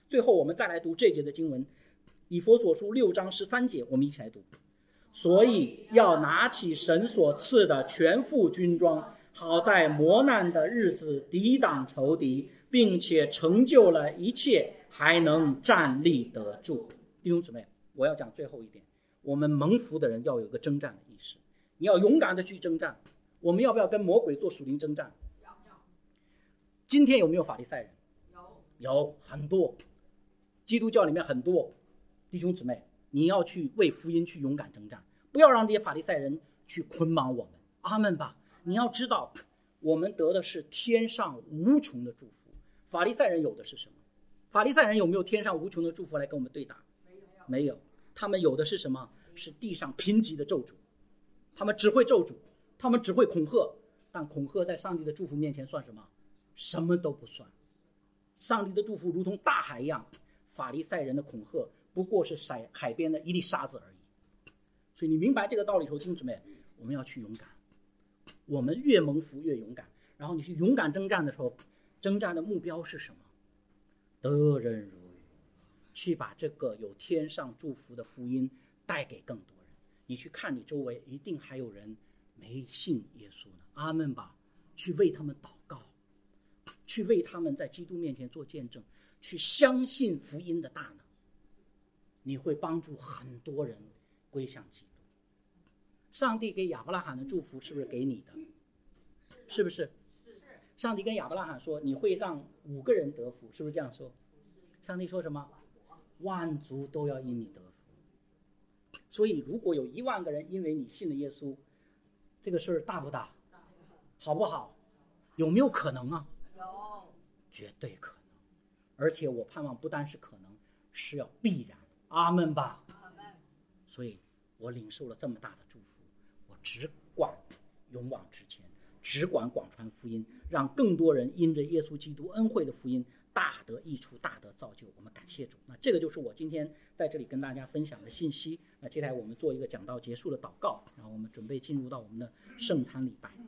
最后我们再来读这节的经文，以弗所书六章十三节，我们一起来读。所以要拿起神所赐的全副军装，好在磨难的日子抵挡仇敌，并且成就了一切，还能站立得住。弟兄姊妹，我要讲最后一点，我们蒙福的人要有一个征战的意识，你要勇敢的去征战。我们要不要跟魔鬼做属灵征战？今天有没有法利赛人？有，有很多。基督教里面很多弟兄姊妹，你要去为福音去勇敢征战，不要让这些法利赛人去捆绑我们。阿们吧！你要知道，我们得的是天上无穷的祝福。法利赛人有的是什么？法利赛人有没有天上无穷的祝福来跟我们对打？没有，没有。他们有的是什么？是地上贫瘠的咒诅。他们只会咒诅，他们只会恐吓，但恐吓在上帝的祝福面前算什么？什么都不算。上帝的祝福如同大海一样，法利赛人的恐吓不过是海海边的一粒沙子而已。所以你明白这个道理的时候，弟兄姊妹，我们要去勇敢。我们越蒙福越勇敢，然后你去勇敢征战的时候，征战的目标是什么？得人如鱼，去把这个有天上祝福的福音带给更多人。你去看你周围，一定还有人没信耶稣呢。阿们吧！去为他们祷告，去为他们在基督面前做见证，去相信福音的大能。你会帮助很多人归向基督。上帝给亚伯拉罕的祝福是不是给你的？是不是？上帝跟亚伯拉罕说，你会让五个人得福，是不是这样说？上帝说什么？万族都要因你得福。所以如果有一万个人因为你信了耶稣，这个事儿大不大？好不好？有没有可能啊？有，绝对可能。而且我盼望不单是可能，是要必然。阿们吧！阿们。所以我领受了这么大的祝福，我只管勇往直前，只管广传福音，让更多人因着耶稣基督恩惠的福音大得益处，大得造就。我们感谢主。那这个就是我今天在这里跟大家分享的信息。那接下来我们做一个讲道结束的祷告，然后我们准备进入到我们的圣餐礼拜。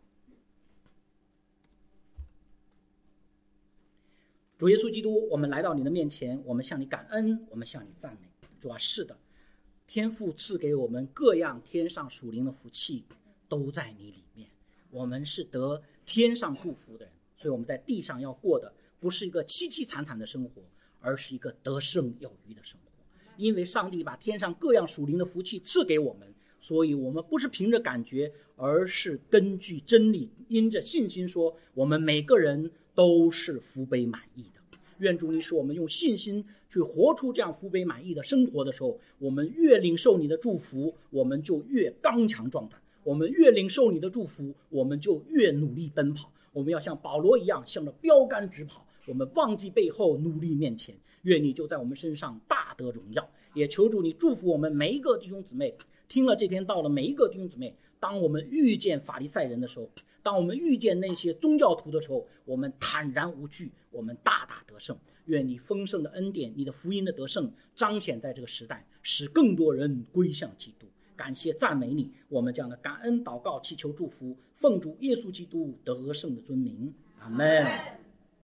主耶稣基督，我们来到你的面前，我们向你感恩，我们向你赞美。主啊，是的，天父赐给我们各样天上属灵的福气都在你里面，我们是得天上祝福的人，所以我们在地上要过的不是一个凄凄惨惨的生活，而是一个得胜有余的生活。因为上帝把天上各样属灵的福气赐给我们，所以我们不是凭着感觉，而是根据真理，因着信心说，我们每个人都是福杯满溢的。愿主你使我们用信心去活出这样福杯满溢的生活的时候，我们越领受你的祝福，我们就越刚强壮胆；我们越领受你的祝福，我们就越努力奔跑。我们要像保罗一样，向着标杆直跑，我们忘记背后，努力面前。愿你就在我们身上大得荣耀，也求主你祝福我们每一个弟兄姊妹，听了这篇道的每一个弟兄姊妹，当我们遇见法利赛人的时候，当我们遇见那些宗教徒的时候，我们坦然无惧，我们大大得胜。愿你丰盛的恩典，你的福音的得胜彰显在这个时代，使更多人归向基督。感谢赞美你，我们这样的感恩祷告祈求祝福，奉主耶稣基督得胜的尊名，阿们。